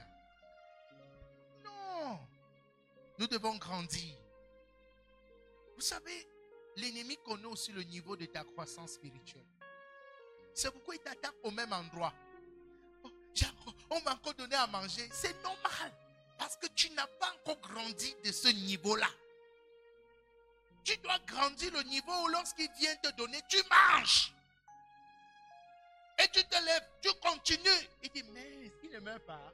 Non. Nous devons grandir. Vous savez, l'ennemi connaît aussi le niveau de ta croissance spirituelle. C'est pourquoi il t'attaque au même endroit. Oh, on m'a encore donné à manger. C'est normal. Parce que tu n'as pas encore grandi de ce niveau-là. Tu dois grandir le niveau où lorsqu'il vient te donner, tu manges. Et tu te lèves, tu continues. Il dit, mais il ne meurt pas.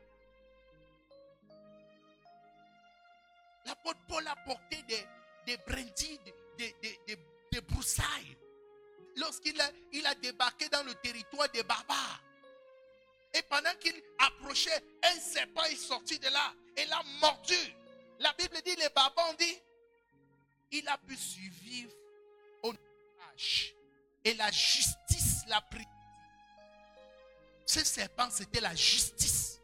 L'apôtre Paul a porté des, des brindilles, des, des, des, des broussailles. Lorsqu'il a, il a débarqué dans le territoire des barbares. Et pendant qu'il approchait, un serpent est sorti de là et l'a mordu. La Bible dit, les barbares ont dit, il a pu survivre au naufrage. Et la justice l'a pris. Ce serpent, c'était la justice.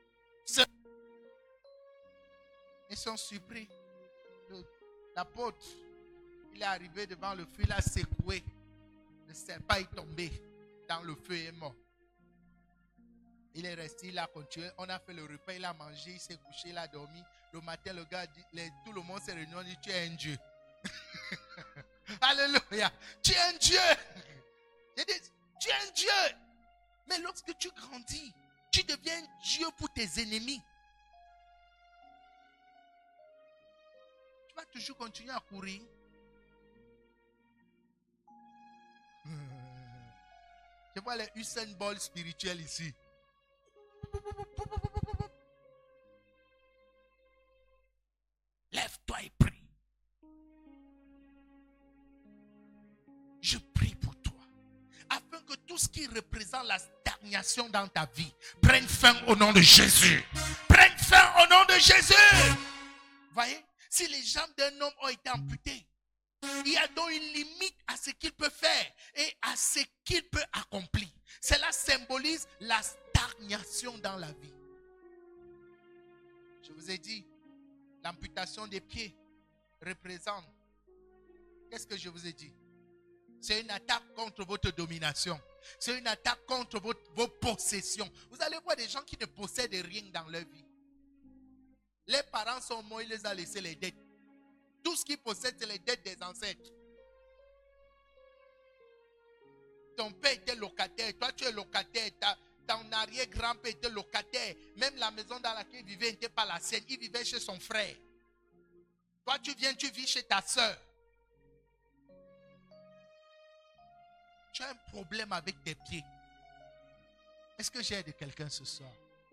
Ils sont surpris. L'apôtre, il est arrivé devant le feu, il a secoué. Le serpent est tombé dans le feu et est mort. Il est resté, il a continué. On a fait le repas, il a mangé, il s'est couché, il a dormi. Le matin, le gars dit, les, tout le monde s'est réuni, on dit, tu es un Dieu. Alléluia. Tu es un Dieu. Il dit, tu es un Dieu. Mais lorsque tu grandis, tu deviens un Dieu pour tes ennemis. Tu vas toujours continuer à courir. Je vois les Usain Bolt spirituels ici. Lève-toi et prie. Je prie pour toi. Afin que tout ce qui représente la stagnation dans ta vie prenne fin au nom de Jésus. Prenne fin au nom de Jésus. Voyez, si les jambes d'un homme ont été amputées, il y a donc une limite à ce qu'il peut faire et à ce qu'il peut accomplir. Cela symbolise la stagnation dans la vie. Je vous ai dit, l'amputation des pieds représente. Qu'est-ce que je vous ai dit? C'est une attaque contre votre domination. C'est une attaque contre votre, vos possessions. Vous allez voir des gens qui ne possèdent rien dans leur vie. Les parents sont morts, ils les ont laissés les dettes. Tout ce qu'ils possèdent, c'est les dettes des ancêtres. Ton père était locataire, toi tu es locataire, ta, ton arrière-grand-père était locataire. Même la maison dans laquelle il vivait n'était pas la sienne, il vivait chez son frère. Toi tu viens, tu vis chez ta soeur. Tu as un problème avec tes pieds. Est-ce que j'ai de quelqu'un ce soir?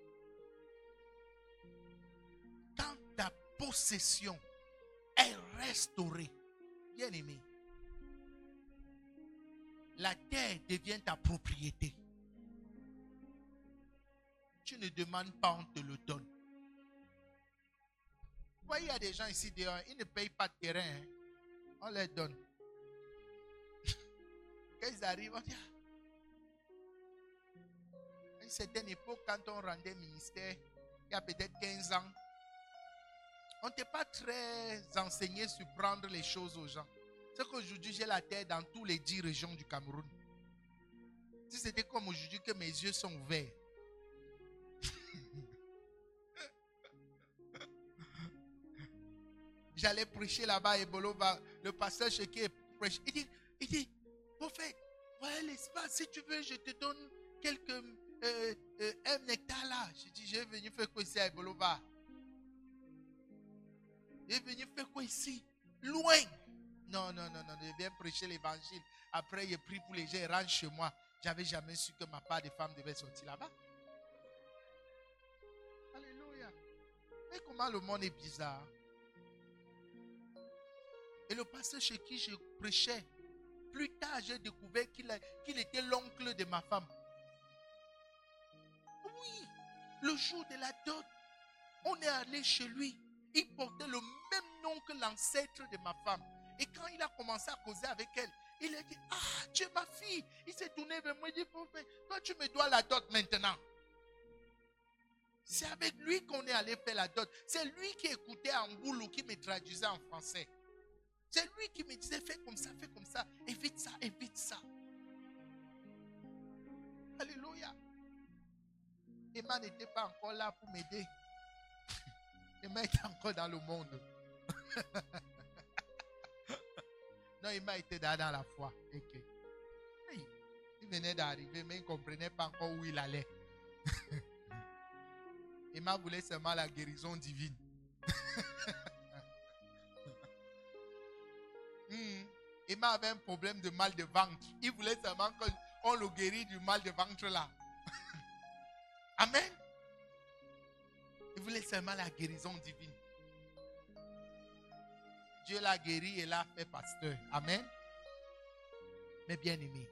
Quand ta possession est restaurée, bien aimé, la terre devient ta propriété. ne demandes pas, on te le donne. Vous voyez, il y a des gens ici dehors, ils ne payent pas de terrain. Hein. On les donne. Quand ils arrivent, on dit, à une certaine époque, quand on rendait ministère, il y a peut-être quinze ans, on n'était pas très enseigné sur prendre les choses aux gens. C'est qu'aujourd'hui, j'ai la terre dans tous les dix régions du Cameroun. Si c'était comme aujourd'hui que mes yeux sont ouverts. J'allais prêcher là-bas et Bolo va, le pasteur Cheke prêche. Il dit, il dit, prophète, voilà l'espace, si tu veux, je te donne quelques, euh, euh, un hectare là. Je dis, je vais venir faire quoi ici à Bolova? Je vais venir faire quoi ici? Loin. Non, non, non, non, je viens prêcher l'évangile. Après, il prie pour les gens et rentre chez moi. J'avais jamais su que ma part de femme devait sortir là-bas. Alléluia. Et comment le monde est bizarre. Et le pasteur chez qui je prêchais, plus tard, j'ai découvert qu'il, a, qu'il était l'oncle de ma femme. Oui, le jour de la dot, on est allé chez lui. Il portait le même nom que l'ancêtre de ma femme. Et quand il a commencé à causer avec elle, il a dit, ah, tu es ma fille. Il s'est tourné vers moi et dit, toi, tu me dois la dot maintenant. C'est avec lui qu'on est allé faire la dot. C'est lui qui écoutait en boulot, qui me traduisait en français. C'est lui qui me disait, fais comme ça, fais comme ça, évite ça, évite ça. Alléluia. Emma n'était pas encore là pour m'aider. Emma était encore dans le monde. Non, Emma était dans, dans la foi. Okay. Hey, il venait d'arriver, mais il ne comprenait pas encore où il allait. Emma voulait seulement la guérison divine. Hmm. Emma avait un problème de mal de ventre. Il voulait seulement qu'on le guérisse du mal de ventre là. Amen. Il voulait seulement la guérison divine. Dieu l'a guéri et l'a fait pasteur. Amen. Mais bien aimé,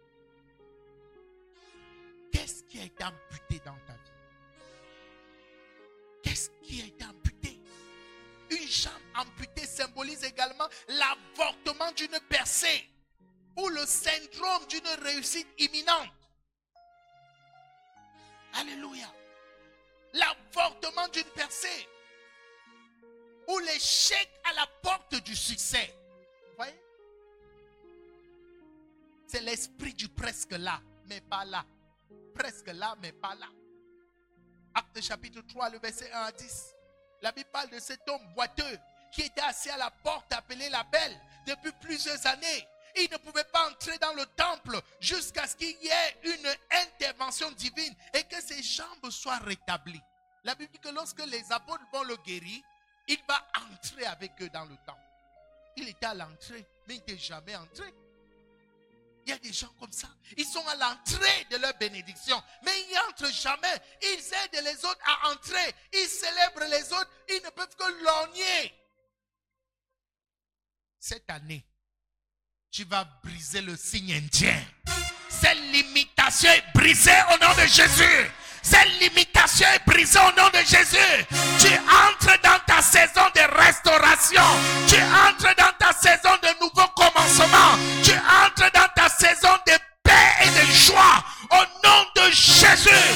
qu'est-ce qui a été amputé dans ta vie? Qu'est-ce qui a été amputé? Une jambe amputée symbolise également l'avortement d'une percée ou le syndrome d'une réussite imminente. Alléluia. L'avortement d'une percée ou l'échec à la porte du succès. Vous voyez? C'est l'esprit du presque là, mais pas là. Presque là, mais pas là. Acte chapitre trois, le verset un à dix. La Bible parle de cet homme boiteux qui était assis à la porte appelée la Belle depuis plusieurs années. Il ne pouvait pas entrer dans le temple jusqu'à ce qu'il y ait une intervention divine et que ses jambes soient rétablies. La Bible dit que lorsque les apôtres vont le guérir, il va entrer avec eux dans le temple. Il était à l'entrée, mais il n'était jamais entré. Il y a des gens comme ça. Ils sont à l'entrée de leur bénédiction, mais ils n'entrent jamais. Ils aident les autres à entrer. Ils célèbrent les autres. Ils ne peuvent que lorgner. Cette année, tu vas briser le signe indien. Cette limitation est brisée au nom de Jésus. Cette limitation est brisée au nom de Jésus. Tu entres dans ta saison de restauration. Tu entres dans ta saison de nouveau commencement. Tu entres dans ta saison de paix et de joie au nom de Jésus.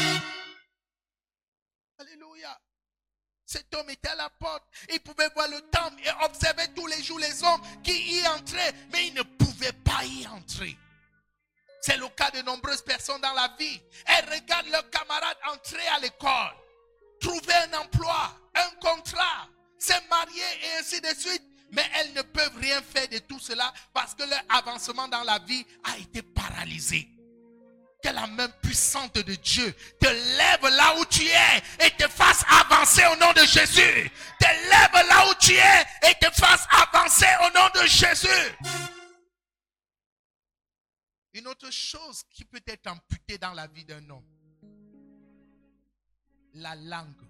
Alléluia. Cet homme était à la porte. Il pouvait voir le temple et observer tous les jours les hommes qui y entraient, mais il ne pouvait pas y entrer. C'est le cas de nombreuses personnes dans la vie. Elles regardent leurs camarades entrer à l'école, trouver un emploi, un contrat, se marier et ainsi de suite. Mais elles ne peuvent rien faire de tout cela parce que leur avancement dans la vie a été paralysé. Que la main puissante de Dieu te lève là où tu es et te fasse avancer au nom de Jésus. Te lève là où tu es et te fasse avancer au nom de Jésus. Une autre chose qui peut être amputée dans la vie d'un homme. La langue.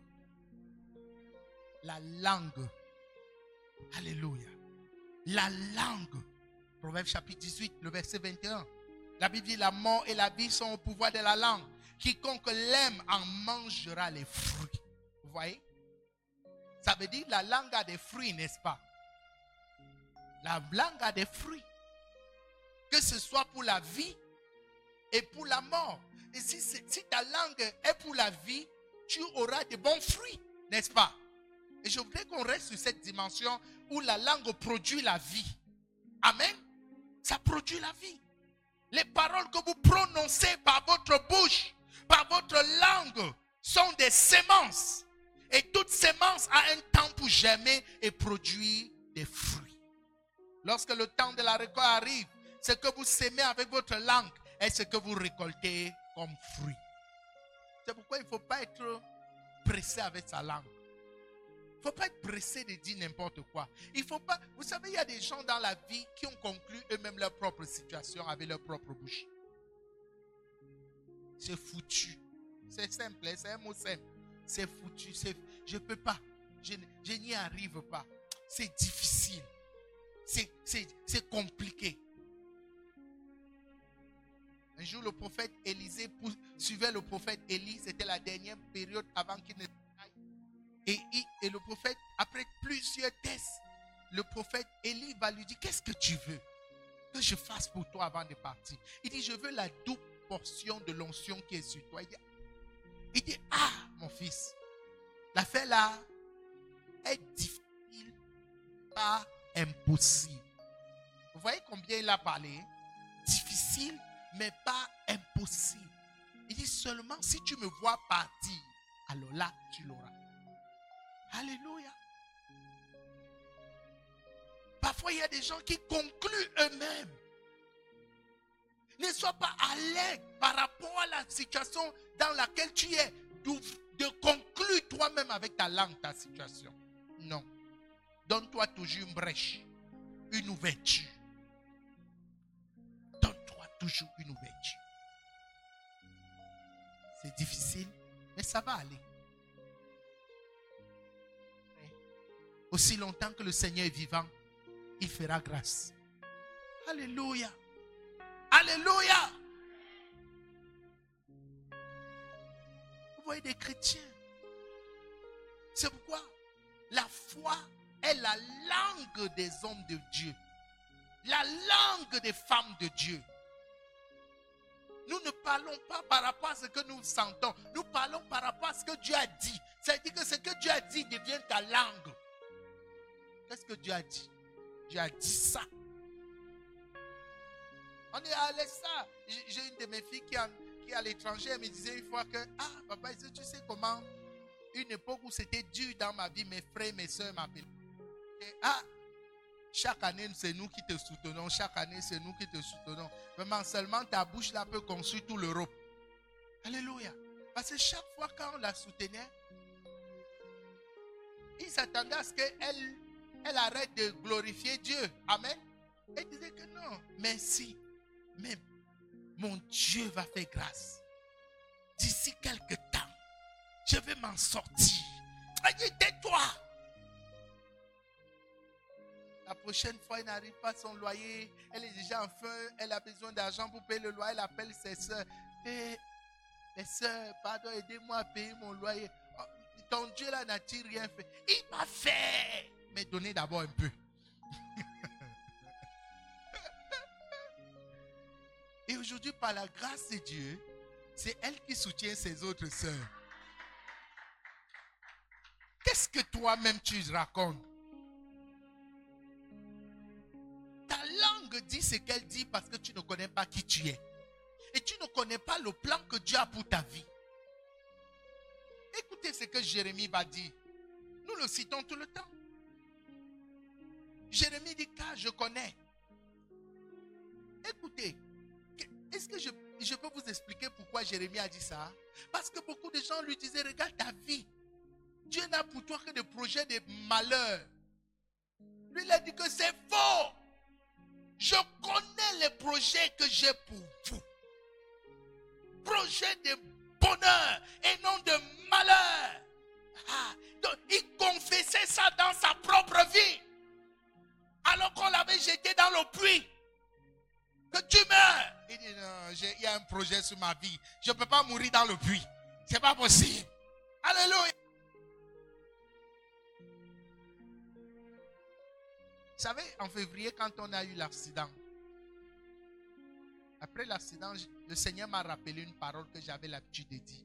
La langue. Alléluia. La langue. Proverbe chapitre dix-huit, le verset vingt et un. La Bible dit, la mort et la vie sont au pouvoir de la langue. quiconque l'aime en mangera les fruits. Vous voyez? Ça veut dire la langue a des fruits, n'est-ce pas? La langue a des fruits. Que ce soit pour la vie et pour la mort. Et si, si ta langue est pour la vie, tu auras de bons fruits, n'est-ce pas? Et je voudrais qu'on reste sur cette dimension où la langue produit la vie. Amen. Ça produit la vie. Les paroles que vous prononcez par votre bouche, par votre langue, sont des semences. Et toute semence a un temps pour germer et produire des fruits. Lorsque le temps de la récolte arrive, ce que vous semez avec votre langue est ce que vous récoltez comme fruit. C'est pourquoi il ne faut pas être pressé avec sa langue. Il ne faut pas être pressé de dire n'importe quoi. Il faut pas. Vous savez, il y a des gens dans la vie qui ont conclu eux-mêmes leur propre situation avec leur propre bouche. C'est foutu. C'est simple, c'est un mot simple. C'est foutu. C'est, je ne peux pas. Je, je n'y arrive pas. C'est difficile. C'est, c'est, c'est compliqué. Un jour, le prophète Élisée suivait le prophète Élie. C'était la dernière période avant qu'il ne aille. Et, et le prophète, après plusieurs tests, le prophète Élie va lui dire, qu'est-ce que tu veux que je fasse pour toi avant de partir? Il dit, je veux la double portion de l'onction qui est sur toi. Il dit, il dit ah, mon fils, l'affaire là est difficile, pas impossible. Vous voyez combien il a parlé? Difficile, mais pas impossible. Il dit seulement si tu me vois partir, alors là, tu l'auras. Alléluia. Parfois, il y a des gens qui concluent eux-mêmes. Ne sois pas à l'aise par rapport à la situation dans laquelle tu es. De conclure toi-même avec ta langue, ta situation. Non. Donne-toi toujours une brèche, une ouverture. Donne-toi toujours une ouverture. C'est difficile, mais ça va aller. Aussi longtemps que le Seigneur est vivant, il fera grâce. Alléluia. Alléluia. Vous voyez des chrétiens. C'est pourquoi la foi est la langue des hommes de Dieu. La langue des femmes de Dieu. Nous ne parlons pas par rapport à ce que nous sentons. Nous parlons par rapport à ce que Dieu a dit. C'est-à-dire que ce que Dieu a dit devient ta langue. Qu'est-ce que Dieu a dit? Dieu a dit ça. On est allé ça. J'ai une de mes filles qui, a, qui est à l'étranger. Elle me disait une fois que, ah, papa, tu sais comment, une époque où c'était dur dans ma vie, mes frères et mes soeurs m'appelaient. Et, ah, chaque année, c'est nous qui te soutenons. Chaque année, c'est nous qui te soutenons. Vraiment, seulement ta bouche là peut construire tout l'Europe. Alléluia. Parce que chaque fois quand on la soutenait, ils s'attendaient à ce qu'elle elle arrête de glorifier Dieu. Amen. Elle disait que non, merci. Mais mon Dieu va faire grâce. D'ici quelque temps, je vais m'en sortir. Elle dit, tais-toi. La prochaine fois, elle n'arrive pas à son loyer. Elle est déjà en feu. Elle a besoin d'argent pour payer le loyer. Elle appelle ses soeurs. Eh, les soeurs, pardon, aidez-moi à payer mon loyer. Oh, ton Dieu là n'a-t-il rien fait? Il m'a fait. Mais donnez d'abord un peu. Et aujourd'hui, par la grâce de Dieu, c'est elle qui soutient ses autres sœurs. Qu'est-ce que toi-même tu racontes? Ta langue dit ce qu'elle dit parce que tu ne connais pas qui tu es. Et tu ne connais pas le plan que Dieu a pour ta vie. Écoutez ce que Jérémie va dire. Nous le citons tout le temps. Jérémie dit, car je connais. Écoutez, est-ce que je, je peux vous expliquer pourquoi Jérémie a dit ça? Parce que beaucoup de gens lui disaient, regarde ta vie. Dieu n'a pour toi que des projets de malheur. Lui, il a dit que c'est faux. Je connais les projets que j'ai pour vous. Projets de bonheur et non de malheur. Ah, donc, il confessait ça dans sa propre vie. Alors qu'on l'avait jeté dans le puits. Que tu meurs. Il Il dit non, j'ai- il y a un projet sur ma vie. Je ne peux pas mourir dans le puits. Ce n'est pas possible. Alléluia. Vous savez, en février, quand on a eu l'accident, après l'accident, le Seigneur m'a rappelé une parole que j'avais l'habitude de dire.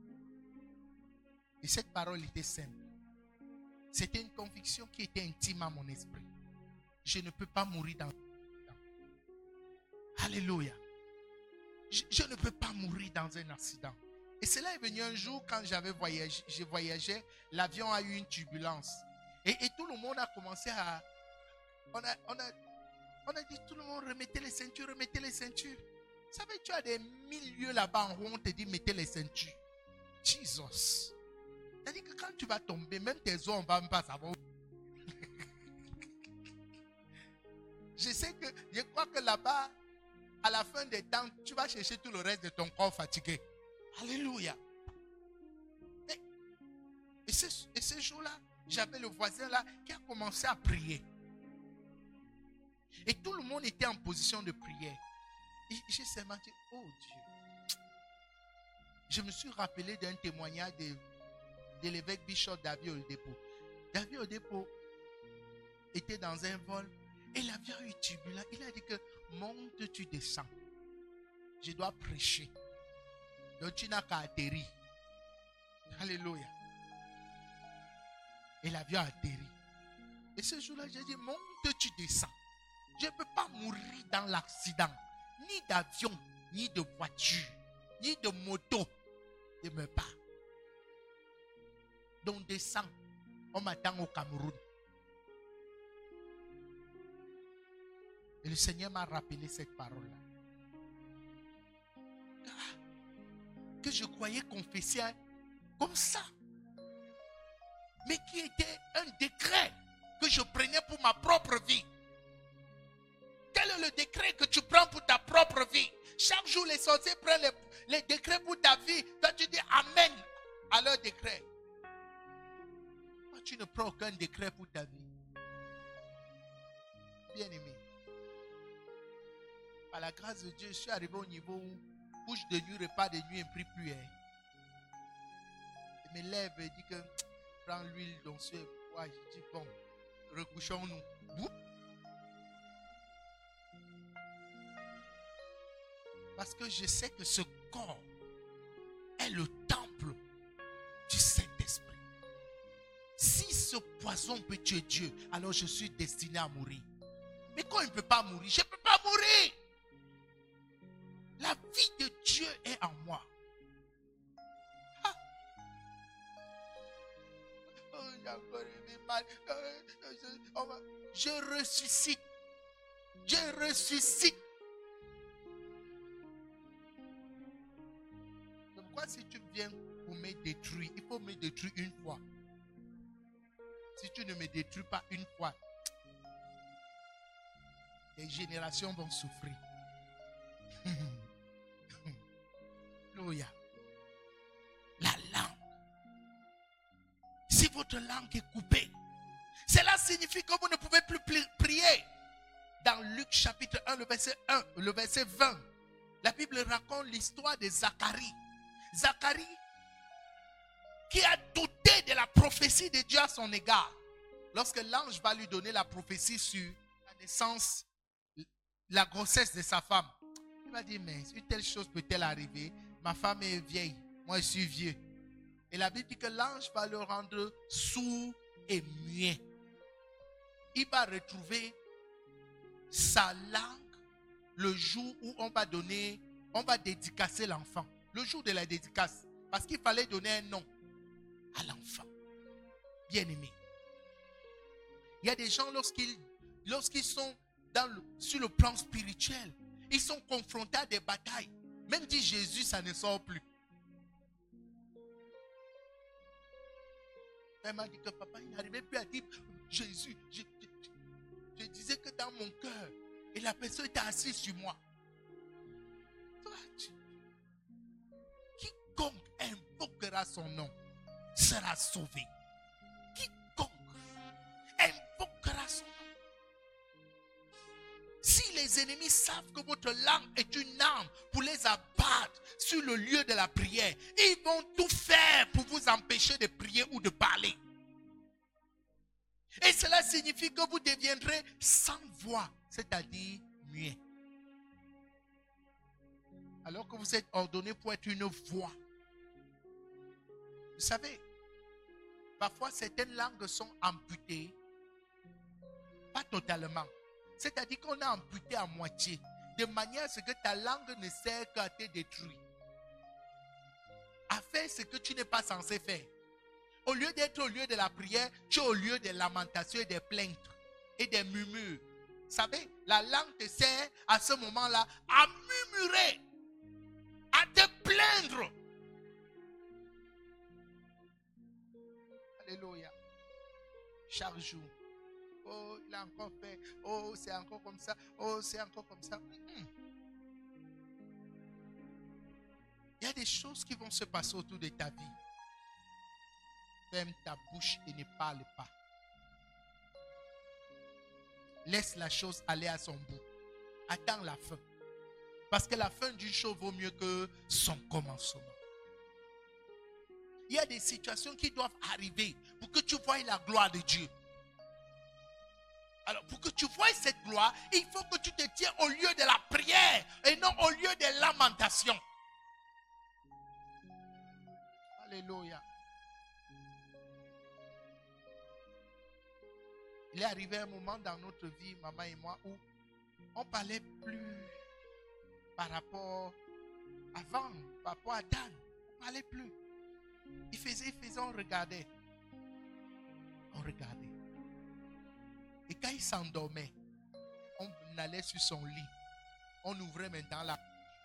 Et cette parole était simple. C'était une conviction qui était intime à mon esprit. Je ne peux pas mourir dans l'accident. Alléluia. Je, je ne peux pas mourir dans un accident. Et cela est venu un jour quand j'avais voyagé, je voyageais, l'avion a eu une turbulence. Et, et tout le monde a commencé à... On a, on, a, on a dit tout le monde, remettez les ceintures, remettez les ceintures. Vous savez, tu as des milieux là-bas en haut, on te dit mettez les ceintures. Jesus. C'est-à-dire que quand tu vas tomber, même tes os, on ne va même pas savoir. Je sais que, je crois que là-bas, à la fin des temps, tu vas chercher tout le reste de ton corps fatigué. Alléluia. Et, et ce, et ce jour-là, j'avais le voisin là qui a commencé à prier. Et tout le monde était en position de prière. Et j'ai seulement dit, oh Dieu. Je me suis rappelé d'un témoignage de, de l'évêque Bishop David Oyedepo. David Oyedepo était dans un vol et l'avion a eu turbulence. Il a dit que monte, tu descends. Je dois prêcher. Donc tu n'as qu'à atterrir. Alléluia. Et l'avion a atterri. Et ce jour-là, j'ai dit, monte, tu descends. Je ne peux pas mourir dans l'accident. Ni d'avion, ni de voiture, ni de moto. Je ne meurs pas. Donc descends. On m'attend au Cameroun. Et le Seigneur m'a rappelé cette parole-là. Ah, que je croyais confesser comme ça. Mais qui était un décret que je prenais pour ma propre vie. Quel est le décret que tu prends pour ta propre vie? Chaque jour, les sorciers prennent les, les décrets pour ta vie. Toi, tu dis Amen à leur décret. Toi, tu ne prends aucun décret pour ta vie. Bien-aimé, par la grâce de Dieu, je suis arrivé au niveau où couche de nuit, repas de nuit, ne prie plus. Hein. Je me lève et dis que prends l'huile dans ce bois. Je dis bon, recouchons-nous. Parce que je sais que ce corps est le temple du Saint-Esprit. Si ce poison peut tuer Dieu, alors je suis destiné à mourir. Mais quand il ne peut pas mourir, je ne peux pas mourir. La vie de Dieu est en moi. Ah. Oh, j'ai encore eu mal. Je ressuscite. Je ressuscite. Pourquoi si tu viens pour me détruire, il faut me détruire une fois. Si tu ne me détruis pas une fois, les générations vont souffrir. Alléluia. La langue. Si votre langue est coupée, cela signifie que vous ne pouvez plus prier. Dans Luc chapitre un, le verset un, le verset vingt, la Bible raconte l'histoire de Zacharie. Zacharie, qui a douté de la prophétie de Dieu à son égard. Lorsque l'ange va lui donner la prophétie sur la naissance, la grossesse de sa femme, il va dire, mais une telle chose peut-elle arriver? Ma femme est vieille, moi je suis vieux. Et la Bible dit que l'ange va le rendre sourd et muet. Il va retrouver sa langue le jour où on va donner, on va dédicacer l'enfant. Le jour de la dédicace. Parce qu'il fallait donner un nom à l'enfant. Bien-aimé. Il y a des gens, lorsqu'ils, lorsqu'ils sont dans le, sur le plan spirituel, ils sont confrontés à des batailles. Même dit Jésus, ça ne sort plus. Elle m'a dit que papa, il n'arrivait plus à dire Jésus. Je, je, je disais que dans mon cœur, et la personne était assise sur moi. Toi, tu, quiconque invoquera son nom sera sauvé. Quiconque invoquera son nom. S'il les ennemis savent que votre langue est une arme pour les abattre sur le lieu de la prière, ils vont tout faire pour vous empêcher de prier ou de parler. Et cela signifie que vous deviendrez sans voix, c'est-à-dire muet. Alors que vous êtes ordonné pour être une voix. Vous savez, parfois certaines langues sont amputées, pas totalement. C'est-à-dire qu'on a amputé à moitié, de manière à ce que ta langue ne sert qu'à te détruire. À faire ce que tu n'es pas censé faire. Au lieu d'être au lieu de la prière, tu es au lieu des lamentations et des plaintes et des murmures. Vous savez, la langue te sert à ce moment-là à murmurer, à te plaindre. Alléluia. Chaque jour. Oh, il a encore fait. Oh, c'est encore comme ça. Oh, c'est encore comme ça. Mm-hmm. Il y a des choses qui vont se passer autour de ta vie. Ferme ta bouche et ne parle pas. Laisse la chose aller à son bout. Attends la fin. Parce que la fin d'une chose vaut mieux que son commencement. Il y a des situations qui doivent arriver pour que tu voies la gloire de Dieu. Alors, pour que tu voies cette gloire, il faut que tu te tiens au lieu de la prière et non au lieu des lamentations. Alléluia. Il est arrivé un moment dans notre vie, maman et moi, où on ne parlait plus par rapport avant, par rapport à Dan. On ne parlait plus. Il faisait, il faisait, on regardait. On regardait. Et quand il s'endormait, on allait sur son lit. On ouvrait maintenant la...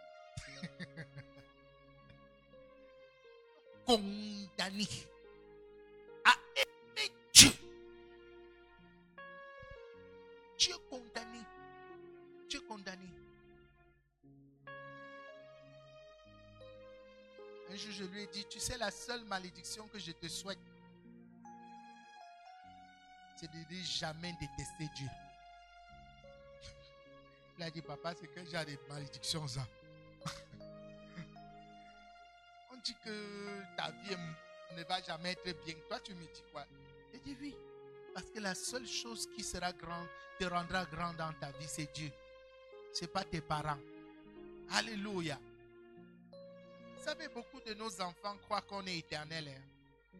Condamné à aimer Dieu. Dieu condamné. Dieu condamné. Un jour, je lui ai dit, tu sais, la seule malédiction que je te souhaite, c'est de ne jamais détester Dieu. Il a dit, papa, c'est que j'ai des malédictions, ça. On dit que ta vie ne va jamais être bien. Toi, tu me dis quoi? J'ai dit oui. Parce que la seule chose qui sera grande, te rendra grand dans ta vie, c'est Dieu. Ce n'est pas tes parents. Alléluia. Vous savez, beaucoup de nos enfants croient qu'on est éternel. Hein?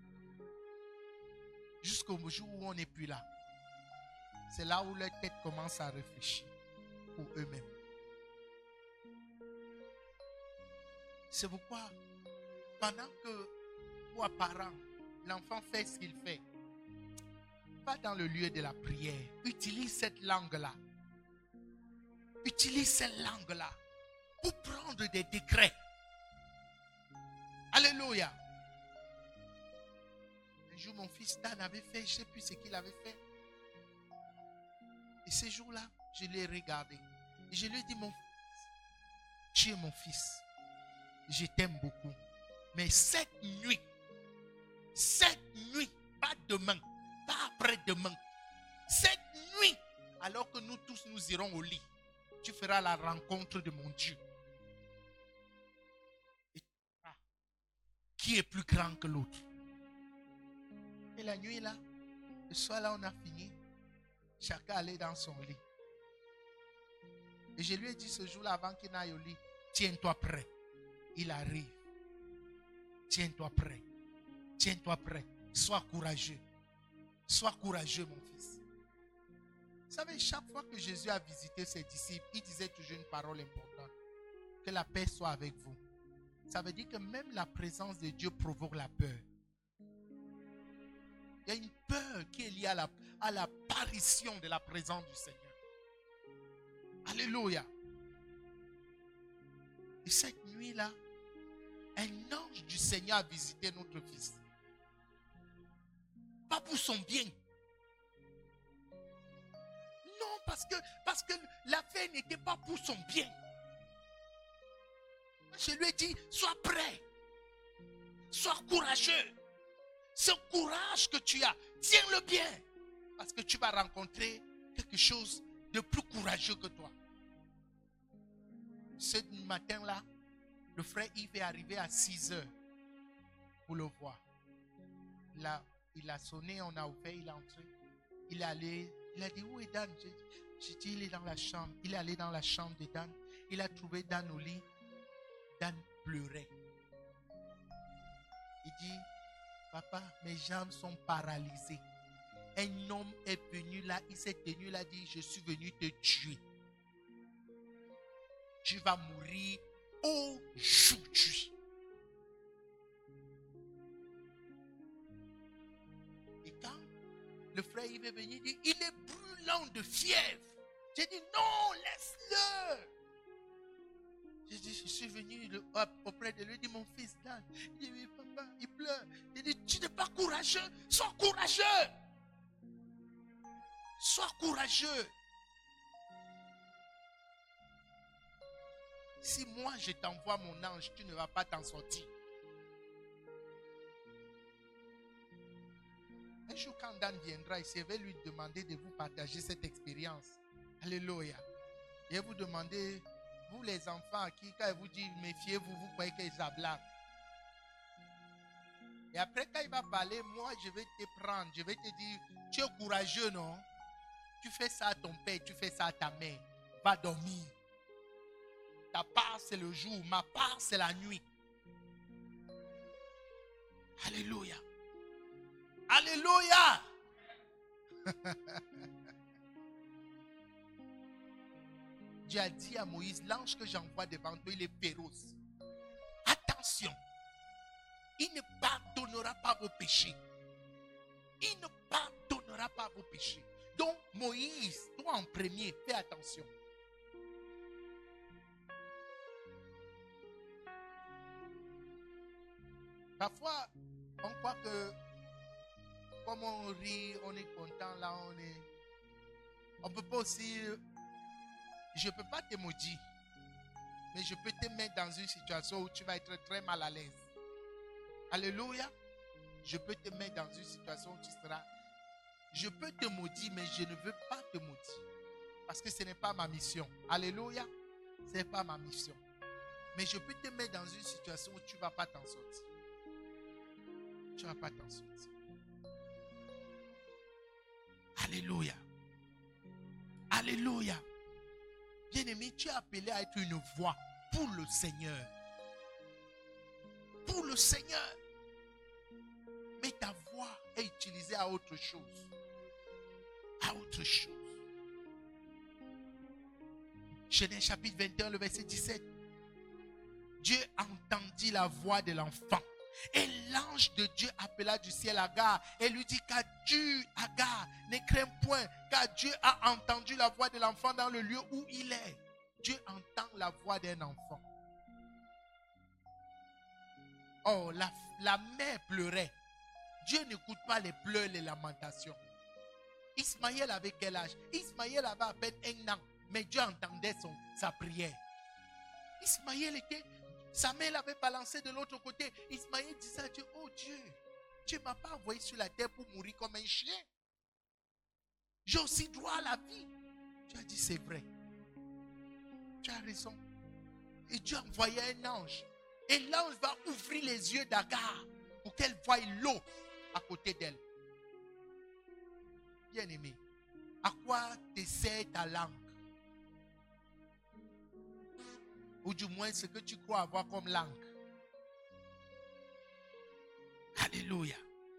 Jusqu'au jour où on n'est plus là. C'est là où leur tête commence à réfléchir pour eux-mêmes. C'est pourquoi, pendant que toi, parent, l'enfant fait ce qu'il fait, va dans le lieu de la prière. Utilise cette langue-là. Utilise cette langue-là pour prendre des décrets. Alléluia. Un jour, mon fils Dan avait fait, je ne sais plus ce qu'il avait fait. Et ce jour-là, je l'ai regardé. Et je lui ai dit, mon fils, tu es mon fils. Je t'aime beaucoup. Mais cette nuit, cette nuit, pas demain, pas après-demain, cette nuit, alors que nous tous nous irons au lit, tu feras la rencontre de mon Dieu. Et ah, qui est plus grand que l'autre? Et la nuit là, le soir là, on a fini. Chacun allait dans son lit. Et je lui ai dit ce jour-là, avant qu'il n'aille au lit, tiens-toi prêt. Il arrive. Tiens-toi prêt. Tiens-toi prêt. Sois courageux. Sois courageux, mon fils. Vous savez, chaque fois que Jésus a visité ses disciples, il disait toujours une parole importante. Que la paix soit avec vous. Ça veut dire que même la présence de Dieu provoque la peur. Il y a une peur qui est liée à, la, à l'apparition de la présence du Seigneur. Alléluia. Et cette nuit-là, un ange du Seigneur a visité notre fils. Pas pour son bien. Non, parce que, parce que l'affaire n'était pas pour son bien. Je lui ai dit, sois prêt. Sois courageux. Ce courage que tu as, tiens-le bien. Parce que tu vas rencontrer quelque chose de plus courageux que toi. Ce matin-là, le frère Yves est arrivé à six heures pour le voir. Il a, il a sonné, on a ouvert, il est entré. Il est allé, il a dit, où est Dan? J'ai dit, il est dans la chambre. Il est allé dans la chambre de Dan. Il a trouvé Dan au lit. Dan pleurait. Il dit, papa, mes jambes sont paralysées. Un homme est venu là, il s'est tenu là, dit, je suis venu te tuer. Tu vas mourir aujourd'hui. Et quand le frère il est venu, il dit, il est brûlant de fièvre. J'ai dit, non, laisse-le. J'ai dit, je suis venu le, hop, auprès de lui, il dit, mon fils Dan. Il dit, oui, papa, il pleure. Il dit, tu n'es pas courageux, sois courageux. Sois courageux. Si moi je t'envoie mon ange, tu ne vas pas t'en sortir. Un jour quand Dan viendra ici, je vais lui demander de vous partager cette expérience. Alléluia. Je vais vous demander, vous les enfants à qui, quand il vous dit méfiez-vous, vous croyez qu'il ça blague. Et après quand il va parler, moi je vais te prendre, je vais te dire, tu es courageux, non? Tu fais ça à ton père, tu fais ça à ta mère. Va dormir. Ta part c'est le jour, ma part c'est la nuit. Alléluia. Alléluia. Dieu a dit à Moïse, l'ange que j'envoie devant toi, il est féroce. Attention. Il ne pardonnera pas vos péchés. Il ne pardonnera pas vos péchés. Donc Moïse, toi en premier, fais attention. Parfois, on croit que comme on rit, on est content, là on est... On peut pas aussi... Je ne peux pas te maudire, mais je peux te mettre dans une situation où tu vas être très mal à l'aise. Alléluia. Je peux te mettre dans une situation où tu seras... Je peux te maudire, mais je ne veux pas te maudire. Parce que ce n'est pas ma mission. Alléluia. Ce n'est pas ma mission. Mais je peux te mettre dans une situation où tu ne vas pas t'en sortir. Tu ne vas pas t'en sortir. Alléluia. Alléluia. Bien-aimé, tu es appelé à être une voix pour le Seigneur. Pour le Seigneur. Mais ta voix est utilisée à autre chose. À autre chose. Genèse chapitre vingt et un, le verset dix-sept. Dieu entendit la voix de l'enfant. Et l'ange de Dieu appela du ciel Agar et lui dit, qu'as-tu, Agar, ne crains point, car Dieu a entendu la voix de l'enfant dans le lieu où il est. Dieu entend la voix d'un enfant. Oh, la, la mère pleurait. Dieu n'écoute pas les pleurs, les lamentations. Ismaël avait quel âge? Ismaël avait à peine un an, mais Dieu entendait son, sa prière. Ismaël était... Sa mère l'avait balancé de l'autre côté. Ismaël disait à Dieu, oh Dieu, tu ne m'as pas envoyé sur la terre pour mourir comme un chien. J'ai aussi droit à la vie. Dieu a dit, c'est vrai. Tu as raison. Et Dieu a envoyé un ange. Et l'ange va ouvrir les yeux d'Agar pour qu'elle voie l'eau à côté d'elle. Bien-aimé, à quoi te sert ta langue? Ou du moins ce que tu crois avoir comme langue. Alléluia.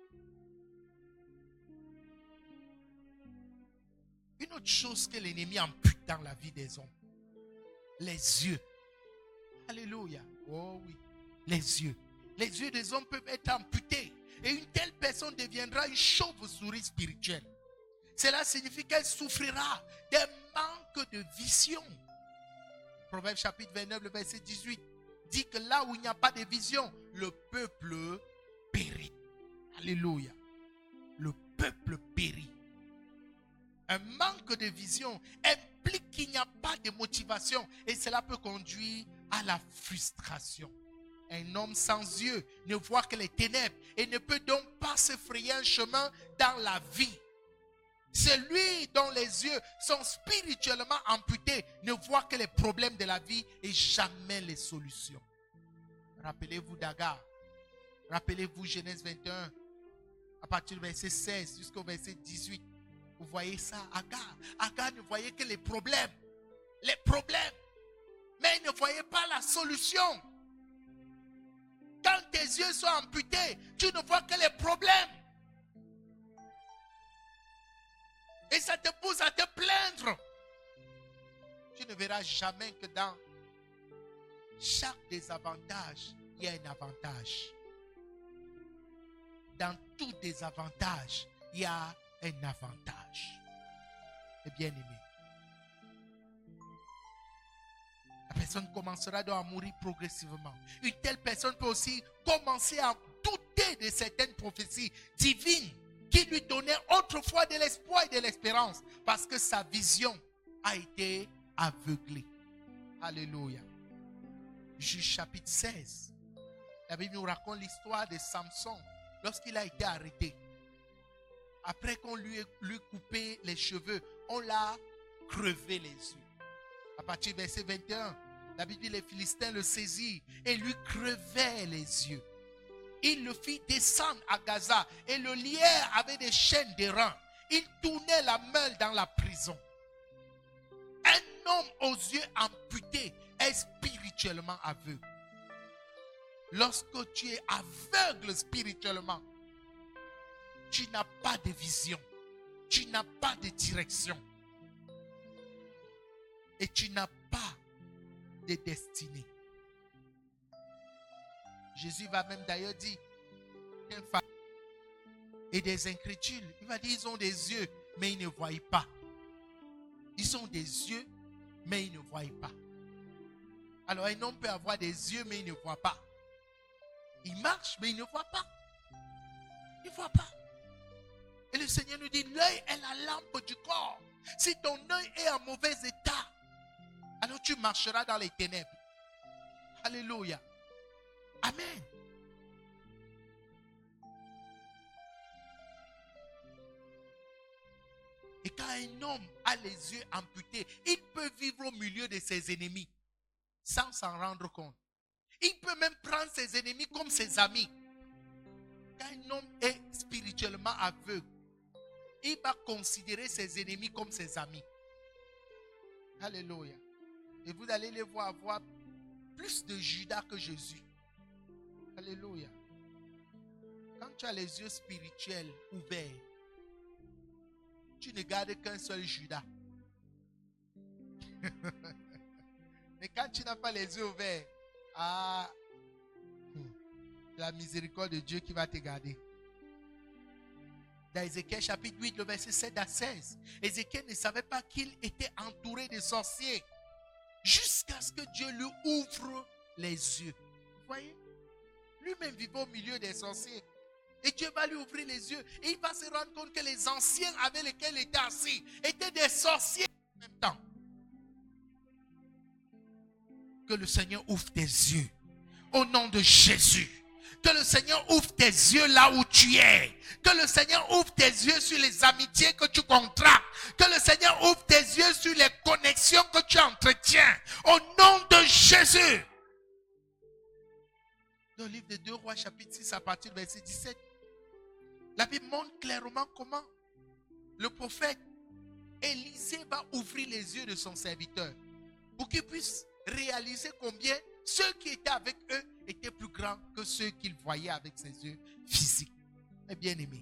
Une autre chose que l'ennemi ampute dans la vie des hommes. Les yeux. Alléluia. Oh oui. Les yeux. Les yeux des hommes peuvent être amputés. Et une telle personne deviendra une chauve-souris spirituelle. Cela signifie qu'elle souffrira d'un manque de vision. Proverbe chapitre vingt-neuf, le verset dix-huit, dit que là où il n'y a pas de vision, le peuple périt. Alléluia. Le peuple périt. Un manque de vision implique qu'il n'y a pas de motivation et cela peut conduire à la frustration. Un homme sans yeux ne voit que les ténèbres et ne peut donc pas se frayer un chemin dans la vie. Celui dont les yeux sont spirituellement amputés ne voit que les problèmes de la vie et jamais les solutions. Rappelez-vous d'Agar. Rappelez-vous Genèse vingt et un, à partir du verset seize jusqu'au verset dix-huit. Vous voyez ça, Agar. Agar ne voyait que les problèmes. Les problèmes. Mais il ne voyait pas la solution. Quand tes yeux sont amputés, tu ne vois que les problèmes. Et ça te pousse à te plaindre. Tu ne verras jamais que dans chaque désavantage, il y a un avantage. Dans tout désavantage, il y a un avantage. Et bien aimé, la personne commencera donc à mourir progressivement. Une telle personne peut aussi commencer à douter de certaines prophéties divines qui lui donnaient autrefois de l'espoir et de l'espérance parce que sa vision a été aveuglée. Alléluia. Juge chapitre seize. La Bible nous raconte l'histoire de Samson lorsqu'il a été arrêté. Après qu'on lui ait lui coupé les cheveux, on l'a crevé les yeux. À partir du verset vingt et un, la Bible dit les Philistins le saisirent et lui crevaient les yeux. Il le fit descendre à Gaza et le lièrent avec des chaînes de reins. Il tournait la meule dans la prison. Un homme aux yeux amputés est spirituellement aveugle. Lorsque tu es aveugle spirituellement, tu n'as pas de vision, tu n'as pas de direction et tu n'as pas de destinée. Jésus va même d'ailleurs dire et des incrédules, il va dire ils ont des yeux mais ils ne voient pas. Ils ont des yeux mais ils ne voient pas. Alors un homme peut avoir des yeux mais il ne voit pas. Il marche mais il ne voit pas. Il ne voit pas. Et le Seigneur nous dit, l'œil est la lampe du corps. Si ton œil est en mauvais état, alors tu marcheras dans les ténèbres. Alléluia. Amen. Et quand un homme a les yeux amputés, il peut vivre au milieu de ses ennemis sans s'en rendre compte. Il peut même prendre ses ennemis comme ses amis. Quand un homme est spirituellement aveugle, il va considérer ses ennemis comme ses amis. Alléluia. Et vous allez les voir avoir plus de Judas que Jésus. Alléluia. Quand tu as les yeux spirituels ouverts, tu ne gardes qu'un seul Judas. Mais quand tu n'as pas les yeux ouverts, ah, la miséricorde de Dieu qui va te garder. Dans Ézéchiel chapitre huit, le verset sept à seize, Ézéchiel ne savait pas qu'il était entouré de sorciers jusqu'à ce que Dieu lui ouvre les yeux. Vous voyez? Lui-même vivait au milieu des sorciers. Et Dieu va lui ouvrir les yeux. Et il va se rendre compte que les anciens avec lesquels il était assis étaient des sorciers en même temps. Que le Seigneur ouvre tes yeux. Au nom de Jésus. Que le Seigneur ouvre tes yeux là où tu es. Que le Seigneur ouvre tes yeux sur les amitiés que tu contractes. Que le Seigneur ouvre tes yeux sur les connexions que tu entretiens. Au nom de Jésus. Dans le livre de deux Rois, chapitre six, à partir du verset dix-sept, la Bible montre clairement comment le prophète Élisée va ouvrir les yeux de son serviteur pour qu'il puisse réaliser combien ceux qui étaient avec eux étaient plus grands que ceux qu'il voyait avec ses yeux physiques. Mais bien aimé,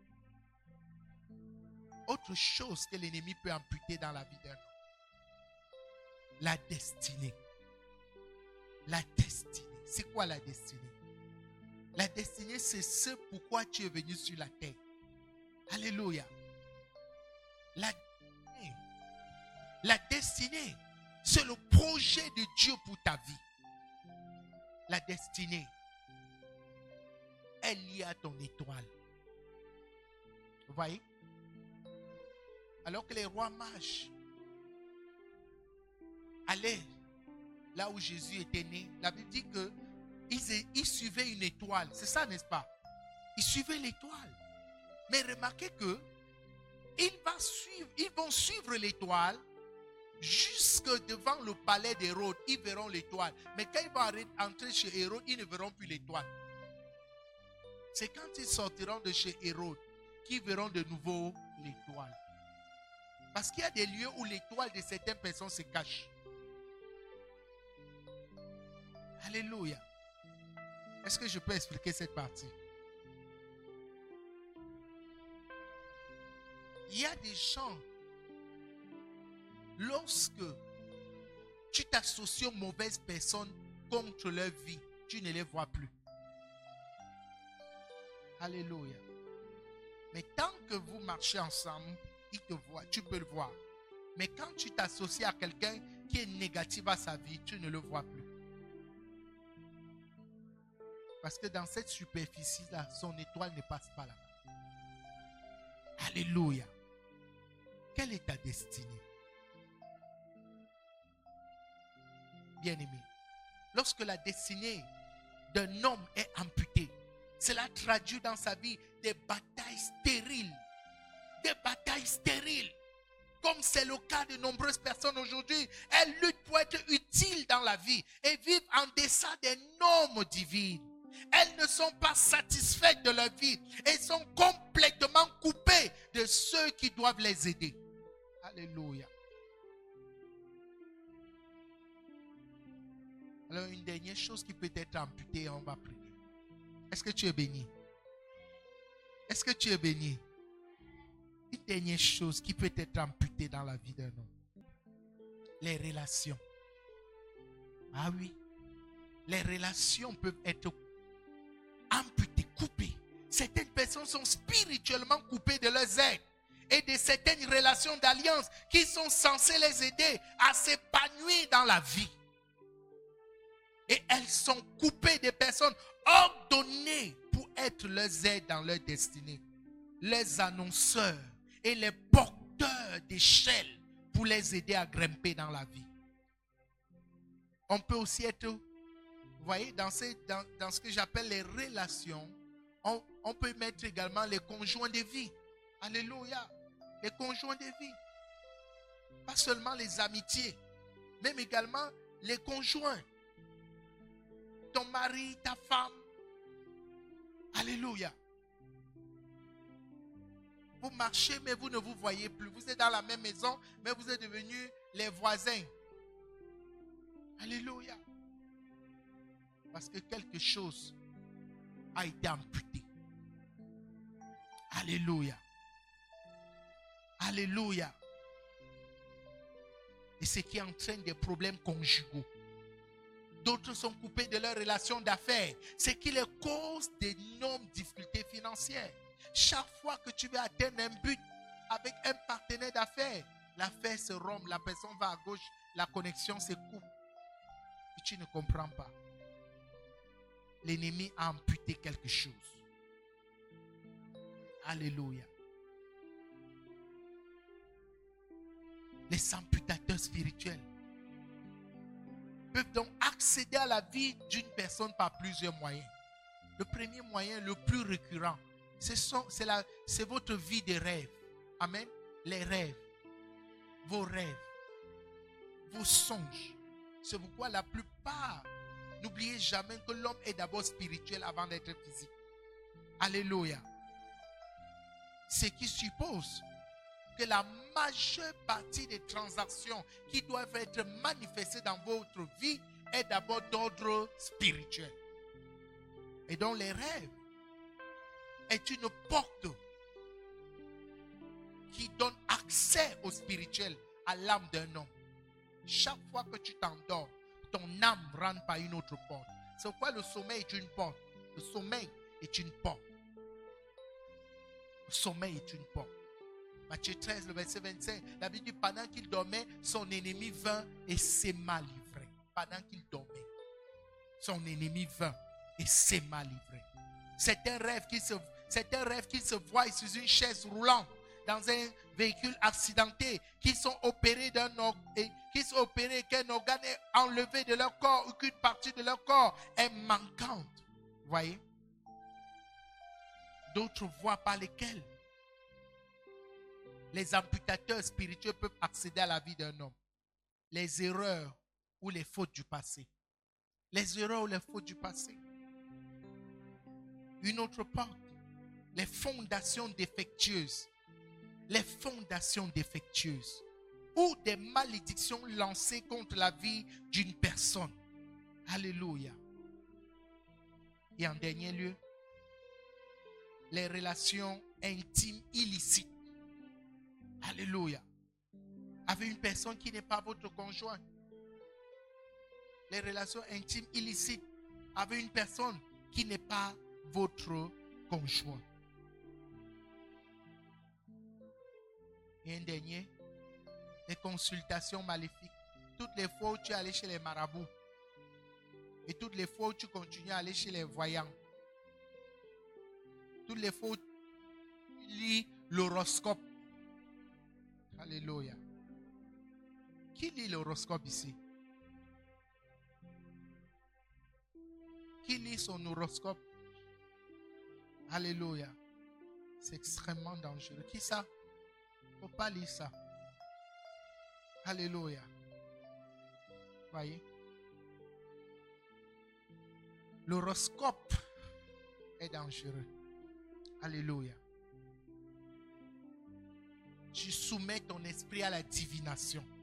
autre chose que l'ennemi peut amputer dans la vie d'un homme, la destinée. La destinée. C'est quoi la destinée? La destinée, c'est ce pourquoi tu es venu sur la terre. Alléluia. La destinée, la destinée, c'est le projet de Dieu pour ta vie. La destinée est liée à ton étoile. Vous voyez? Alors que les rois mages allaient là où Jésus était né, la Bible dit que ils, ils suivaient une étoile. C'est ça, n'est-ce pas? Ils suivaient l'étoile. Mais remarquez que il va suivre, ils vont suivre l'étoile jusque devant le palais d'Hérode. Ils verront l'étoile. Mais quand ils vont entrer chez Hérode, ils ne verront plus l'étoile. C'est quand ils sortiront de chez Hérode qu'ils verront de nouveau l'étoile. Parce qu'il y a des lieux où l'étoile de certaines personnes se cache. Alléluia. Est-ce que je peux expliquer cette partie? Il y a des gens, lorsque tu t'associes aux mauvaises personnes contre leur vie, tu ne les vois plus. Alléluia. Mais tant que vous marchez ensemble, il te voit, tu peux le voir. Mais quand tu t'associes à quelqu'un qui est négatif à sa vie, tu ne le vois plus. Parce que dans cette superficie-là, son étoile ne passe pas là-bas. Alléluia. Quelle est ta destinée? Bien-aimé, lorsque la destinée d'un homme est amputée, cela traduit dans sa vie des batailles stériles. Des batailles stériles. Comme c'est le cas de nombreuses personnes aujourd'hui. Elles luttent pour être utiles dans la vie et vivent en deçà des normes divines. Elles ne sont pas satisfaites de leur vie et sont complètement coupées de ceux qui doivent les aider. Alléluia. Alors une dernière chose qui peut être amputée, on va prier. Est-ce que tu es béni? Est-ce que tu es béni? Une dernière chose qui peut être amputée dans la vie d'un homme. Les relations. Ah oui. Les relations peuvent être amputées, coupées. Certaines personnes sont spirituellement coupées de leurs aides et de certaines relations d'alliance qui sont censées les aider à s'épanouir dans la vie. Et elles sont coupées des personnes ordonnées pour être leurs aides dans leur destinée. Les annonceurs et les porteurs d'échelle pour les aider à grimper dans la vie. On peut aussi être, vous voyez, dans, ces, dans, dans ce que j'appelle les relations, on, on peut mettre également les conjoints de vie. Alléluia. Les conjoints de vie. Pas seulement les amitiés, même également les conjoints. Ton mari, ta femme. Alléluia. Vous marchez, mais vous ne vous voyez plus. Vous êtes dans la même maison, mais vous êtes devenus les voisins. Alléluia. Parce que quelque chose a été amputé. Alléluia. Alléluia. Et ce qui entraîne des problèmes conjugaux. D'autres sont coupés de leur relation d'affaires. Ce qui les cause d'énormes difficultés financières. Chaque fois que tu veux atteindre un but avec un partenaire d'affaires, l'affaire se rompt, la personne va à gauche, la connexion se coupe. Et tu ne comprends pas. L'ennemi a amputé quelque chose. Alléluia. Les amputateurs spirituels peuvent donc accéder à la vie d'une personne par plusieurs moyens. Le premier moyen, le plus récurrent, c'est, son, c'est, la, c'est votre vie de rêve. Amen. Les rêves, vos rêves, vos songes. C'est pourquoi la plupart, n'oubliez jamais que l'homme est d'abord spirituel avant d'être physique. Alléluia. Ce qui suppose que la majeure partie des transactions qui doivent être manifestées dans votre vie est d'abord d'ordre spirituel. Et donc les rêves est une porte qui donne accès au spirituel, à l'âme d'un homme. Chaque fois que tu t'endors, ton âme rentre par une autre porte. C'est pourquoi le sommeil est une porte. Le sommeil est une porte. Le sommeil est une porte. Matthieu treize, le verset vingt-cinq, la Bible dit, pendant qu'il dormait, son ennemi vint et s'aima livré. Pendant qu'il dormait, son ennemi vint et s'aima livré. C'est un rêve qui se, c'est un rêve qui se voit sur une chaise roulante, dans un véhicule accidenté, qui sont opérés d'un et qui sont opérés qu'un organe est enlevé de leur corps ou qu'une partie de leur corps est manquante. Vous voyez? D'autres voient par lesquels les amputateurs spirituels peuvent accéder à la vie d'un homme. Les erreurs ou les fautes du passé. Les erreurs ou les fautes du passé. Une autre porte. Les fondations défectueuses. Les fondations défectueuses. Ou des malédictions lancées contre la vie d'une personne. Alléluia. Et en dernier lieu, les relations intimes illicites. Alléluia. Avec une personne qui n'est pas votre conjoint. Les relations intimes illicites avec une personne qui n'est pas votre conjoint. Et un dernier, les consultations maléfiques. Toutes les fois où tu es allé chez les marabouts et toutes les fois où tu continues à aller chez les voyants. Toutes les fois où tu lis l'horoscope. Alléluia. Qui lit l'horoscope ici? Qui lit son horoscope? Alléluia. C'est extrêmement dangereux. Qui ça? Il ne faut pas lire ça. Alléluia. Voyez? L'horoscope est dangereux. Alléluia. Tu soumets ton esprit à la divination.